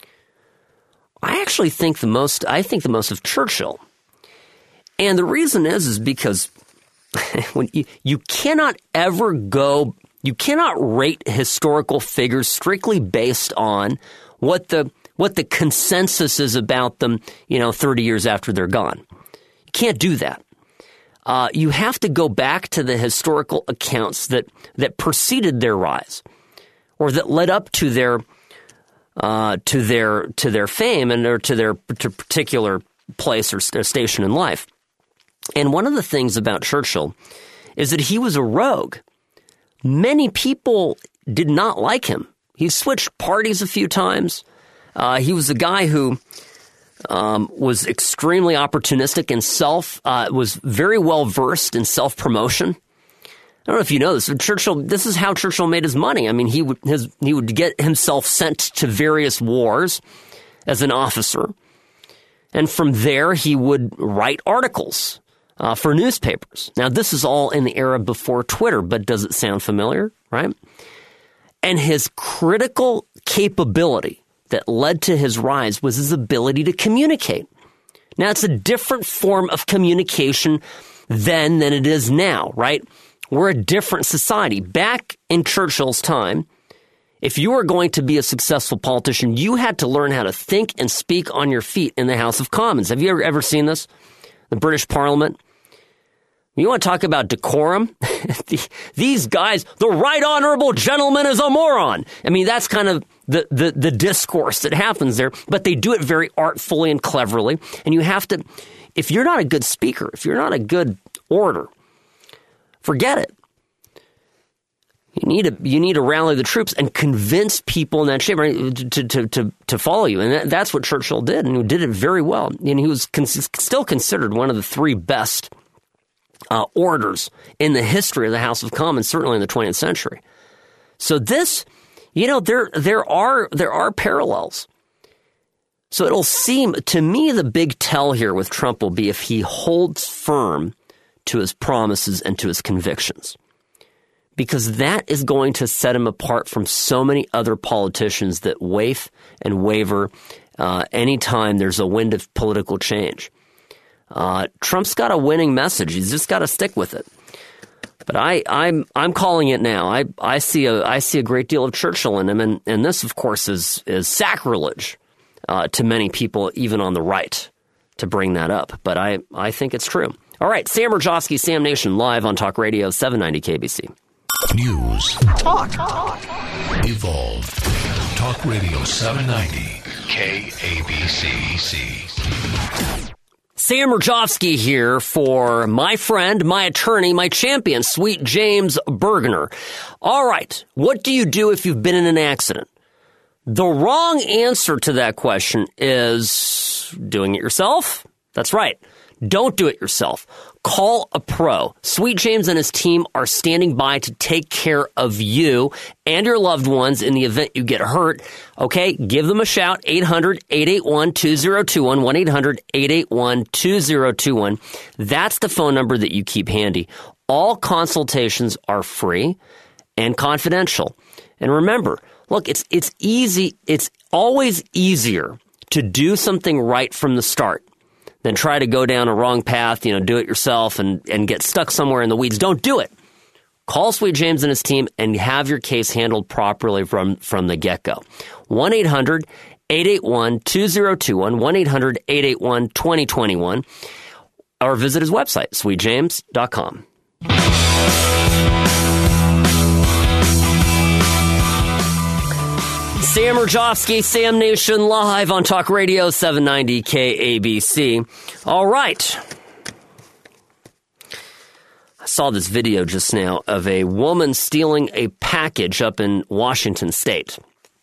I actually think the most, I think the most of Churchill. And the reason is, is because when you, you cannot ever go, you cannot rate historical figures strictly based on what the, what the consensus is about them, you know, thirty years after they're gone. You can't do that. Uh, you have to go back to the historical accounts that, that preceded their rise or that led up to their Uh, to their to their fame and or to their to particular place or st- station in life. And one of the things about Churchill is that he was a rogue. Many people did not like him. He switched parties a few times. Uh, he was a guy who um, was extremely opportunistic in self, uh, was very well versed in self-promotion. I don't know if you know this, but Churchill, this is how Churchill made his money. I mean, he would his, he would get himself sent to various wars as an officer. And from there, he would write articles uh, for newspapers. Now, this is all in the era before Twitter, but does it sound familiar, right? And his critical capability that led to his rise was his ability to communicate. Now, it's a different form of communication then than it is now, right? We're a different society. Back in Churchill's time, if you were going to be a successful politician, you had to learn how to think and speak on your feet in the House of Commons. Have you ever, ever seen this? The British Parliament? You want to talk about decorum? These guys, the right honorable gentleman is a moron. I mean, that's kind of the, the, the discourse that happens there, but they do it very artfully and cleverly. And you have to, if you're not a good speaker, if you're not a good orator, forget it. You need to you need to rally the troops and convince people in that chamber to to to, to follow you, and that, that's what Churchill did, and he did it very well. And he was con- still considered one of the three best uh, orators in the history of the House of Commons, certainly in the twentieth century. So this, you know, there there are there are parallels. So it'll seem to me the big tell here with Trump will be if he holds firm to his promises and to his convictions, because that is going to set him apart from so many other politicians that waif and waver uh, anytime there's a wind of political change. Uh, Trump's got a winning message. He's just got to stick with it. But I, I'm I'm calling it now. I I see a I see a great deal of Churchill in him, and, and this, of course, is is sacrilege uh, to many people, even on the right, to bring that up. But I, I think it's true. All right, Sam Rajovsky, Sam Nation, live on Talk Radio seven ninety K B C. News. Talk. Talk. Evolve. Talk Radio seven ninety K A B C. Sam Rajovsky here for my friend, my attorney, my champion, Sweet James Bergener. All right, what do you do if you've been in an accident? The wrong answer to that question is doing it yourself. That's right. Don't do it yourself. Call a pro. Sweet James and his team are standing by to take care of you and your loved ones in the event you get hurt. Okay, give them a shout, eight hundred, eight eight one, two zero two one, one eight hundred, eight eight one, two zero two one. That's the phone number that you keep handy. All consultations are free and confidential. And remember, look, it's it's easy. It's always easier to do something right from the start than try to go down a wrong path, you know, do it yourself and, and get stuck somewhere in the weeds. Don't do it. Call Sweet James and his team and have your case handled properly from, from the get-go. one eight hundred, eight eight one, two zero two one, one eight hundred, eight eight one, two zero two one, or visit his website, sweet james dot com. Sam Rajovsky, Sam Nation, live on Talk Radio seven ninety K A B C. All right. I saw this video just now of a woman stealing a package up in Washington State.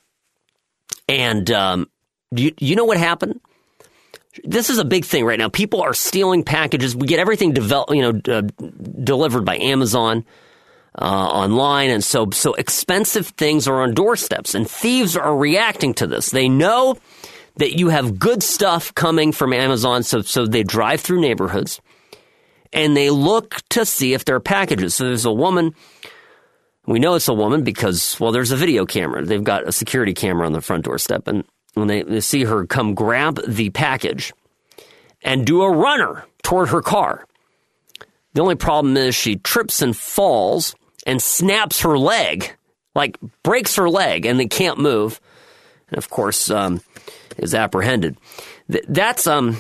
And um, you, you know what happened? This is a big thing right now. People are stealing packages. We get everything develop, you know, uh, delivered by Amazon uh, online. And so, so expensive things are on doorsteps. And thieves are reacting to this. They know that you have good stuff coming from Amazon. So, so they drive through neighborhoods. And they look to see if there are packages. So there's a woman. We know it's a woman because, well, there's a video camera. They've got a security camera on the front doorstep. And when they, they see her come grab the package and do a runner toward her car. The only problem is she trips and falls and snaps her leg, like breaks her leg, and they can't move. And, of course, um, is apprehended. Th- that's... um.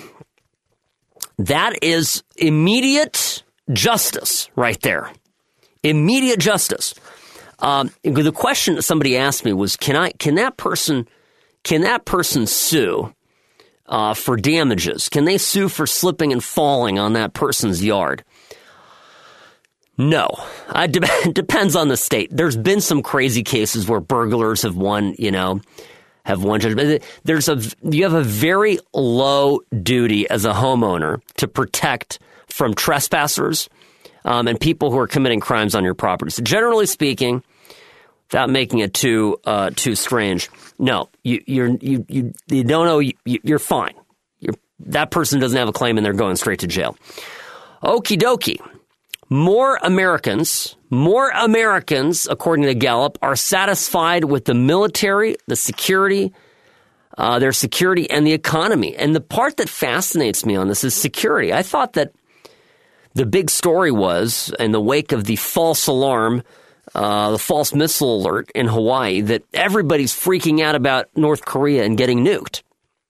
That is immediate justice right there. Immediate justice. Um, the question that somebody asked me was, can I, can that person, can that person sue uh, for damages? Can they sue for slipping and falling on that person's yard? No. It de- depends on the state. There's been some crazy cases where burglars have won, you know, have one judgment. There's a, you have a very low duty as a homeowner to protect from trespassers um, and people who are committing crimes on your property. So generally speaking, without making it too uh, too strange, no, you you're, you you you don't know you, you're fine. You're, that person doesn't have a claim and they're going straight to jail. Okie dokie. More Americans, more Americans, according to Gallup, are satisfied with the military, the security, uh, their security, and the economy. And the part that fascinates me on this is security. I thought that the big story was, in the wake of the false alarm, uh, the false missile alert in Hawaii, that everybody's freaking out about North Korea and getting nuked.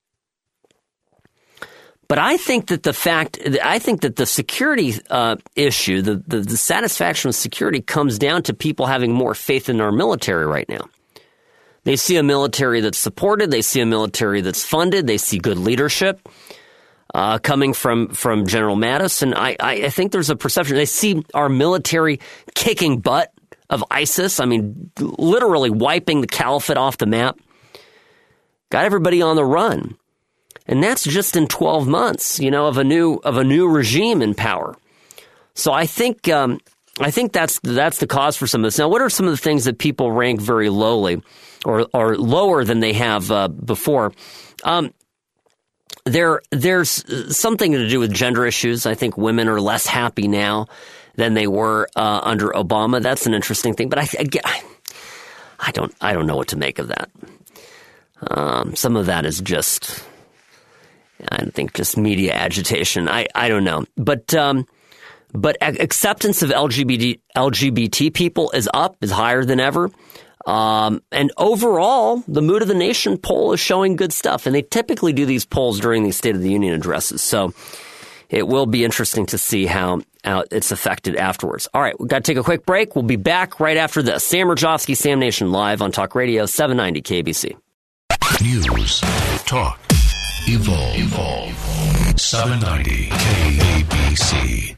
But I think that the fact, I think that the security uh, issue, the, the, the satisfaction with security comes down to people having more faith in our military right now. They see a military that's supported. They see a military that's funded. They see good leadership uh, coming from, from General Mattis. And I, I, I think there's a perception. They see our military kicking butt of ISIS. I mean, literally wiping the caliphate off the map. Got everybody on the run. And that's just in twelve months, you know, of a new of a new regime in power. So I think um, I think that's that's the cause for some of this. Now, what are some of the things that people rank very lowly, or or lower than they have uh, before? Um, there there's something to do with gender issues. I think women are less happy now than they were uh, under Obama. That's an interesting thing. But I I, I don't I don't know what to make of that. Um, some of that is just. I think just media agitation. I, I don't know. But um, but acceptance of L G B T, L G B T people is up, is higher than ever. Um, and overall, the Mood of the Nation poll is showing good stuff. And they typically do these polls during these State of the Union addresses. So it will be interesting to see how, how it's affected afterwards. All right, we've got to take a quick break. We'll be back right after this. Sam Rajovsky, Sam Nation, live on Talk Radio seven ninety K A B C. News, talk, evolve, evolve. seven ninety K A B C.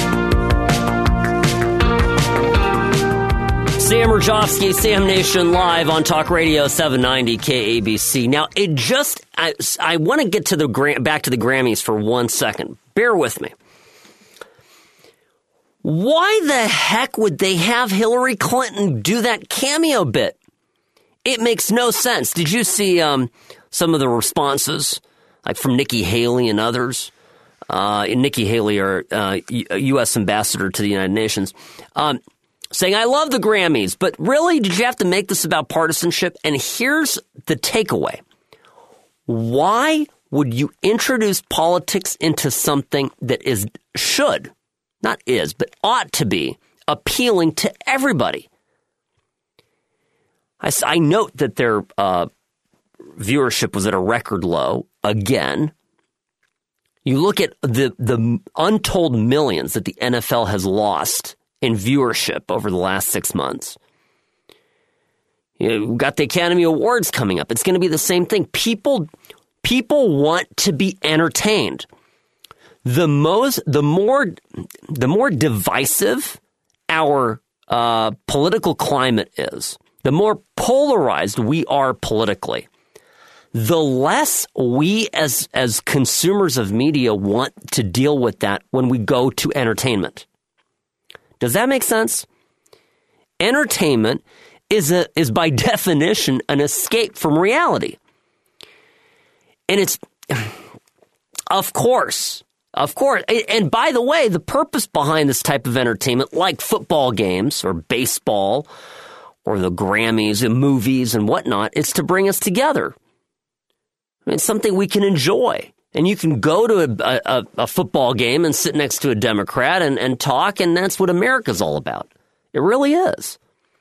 Sam Rajovsky, Sam Nation, live on Talk Radio seven ninety K A B C. Now, it just, I, I want to get to the back to the Grammys for one second. Bear with me. Why the heck would they have Hillary Clinton do that cameo bit? It makes no sense. Did you see um, some of the responses, like from Nikki Haley and others? Uh, Nikki Haley, our uh, U S ambassador to the United Nations, um, saying, I love the Grammys, but really, did you have to make this about partisanship? And here's the takeaway. Why would you introduce politics into something that is, should, not is, but ought to be appealing to everybody? I, I note that their uh, viewership was at a record low again. You look at the the untold millions that the N F L has lost in viewership over the last six months. You know, we've got the Academy Awards coming up. It's going to be the same thing. People, people want to be entertained. The most, the more, the more divisive our uh, political climate is, the more polarized we are politically, the less we as as consumers of media want to deal with that when we go to entertainment. Does that make sense? Entertainment is a is by definition an escape from reality. And it's, of course, of course. And by the way, the purpose behind this type of entertainment, like football games or baseball or the Grammys and movies and whatnot, is to bring us together. I mean, it's something we can enjoy. And you can go to a, a, a football game and sit next to a Democrat and, and talk, and that's what America's all about. It really is.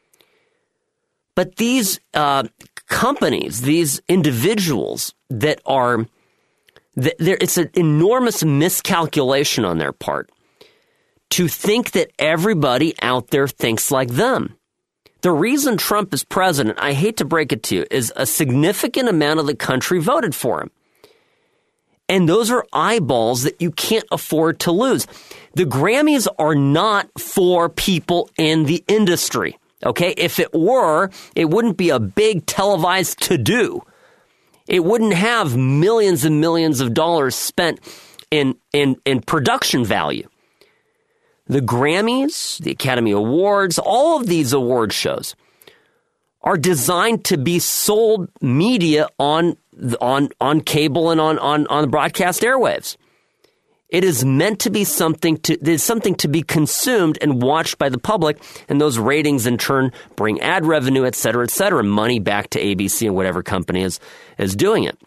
But these uh, companies, these individuals that are, that it's an enormous miscalculation on their part to think that everybody out there thinks like them. The reason Trump is president, I hate to break it to you, is a significant amount of the country voted for him. And those are eyeballs that you can't afford to lose. The Grammys are not for people in the industry. Okay, if it were, it wouldn't be a big televised to-do. It wouldn't have millions and millions of dollars spent in, in, in production value. The Grammys, the Academy Awards, all of these award shows are designed to be sold media on on on cable and on, on, on the broadcast airwaves. It is meant to be something to there's something to be consumed and watched by the public, and those ratings in turn bring ad revenue, et cetera, et cetera, money back to A B C and whatever company is is doing it.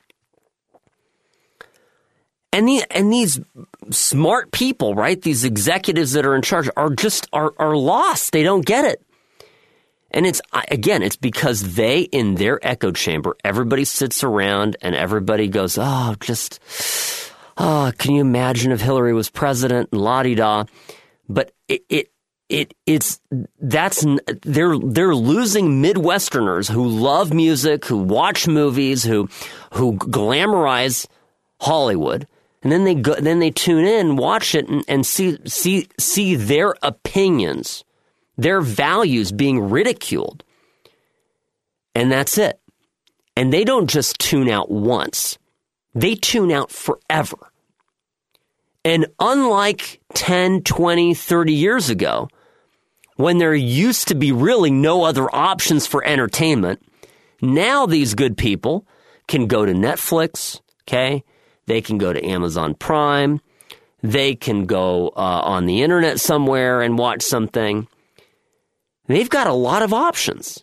And the and these smart people, right? These executives that are in charge are just are are lost. They don't get it. And it's, again, it's because they, in their echo chamber, everybody sits around and everybody goes, oh, just, oh, can you imagine if Hillary was president and la-di-da? But it, it, it, it's, that's, they're, they're losing Midwesterners who love music, who watch movies, who, who glamorize Hollywood. And then they go, then they tune in, watch it and, and see, see, see their opinions, their values being ridiculed. And that's it. And they don't just tune out once. They tune out forever. And unlike ten, twenty, thirty years ago, when there used to be really no other options for entertainment, now these good people can go to Netflix, okay? They can go to Amazon Prime. They can go uh, on the internet somewhere and watch something. They've got a lot of options.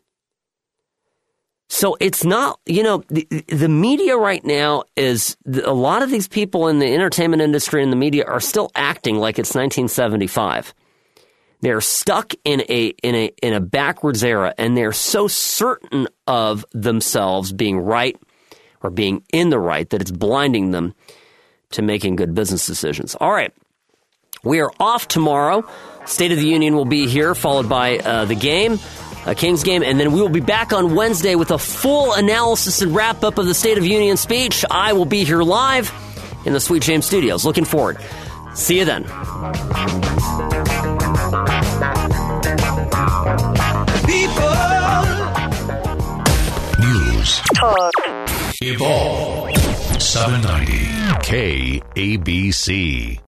So it's not, you know, the, the media right now is, a lot of these people in the entertainment industry and the media are still acting like it's nineteen seventy-five. They're stuck in a in a in a backwards era, and they're so certain of themselves being right or being in the right that it's blinding them to making good business decisions. All right. We are off tomorrow. State of the Union will be here, followed by uh, the game, a Kings game, and then we will be back on Wednesday with a full analysis and wrap-up of the State of the Union speech. I will be here live in the Sweet James Studios. Looking forward. See you then. People. News. Talk. Evolve. seven ninety K A B C.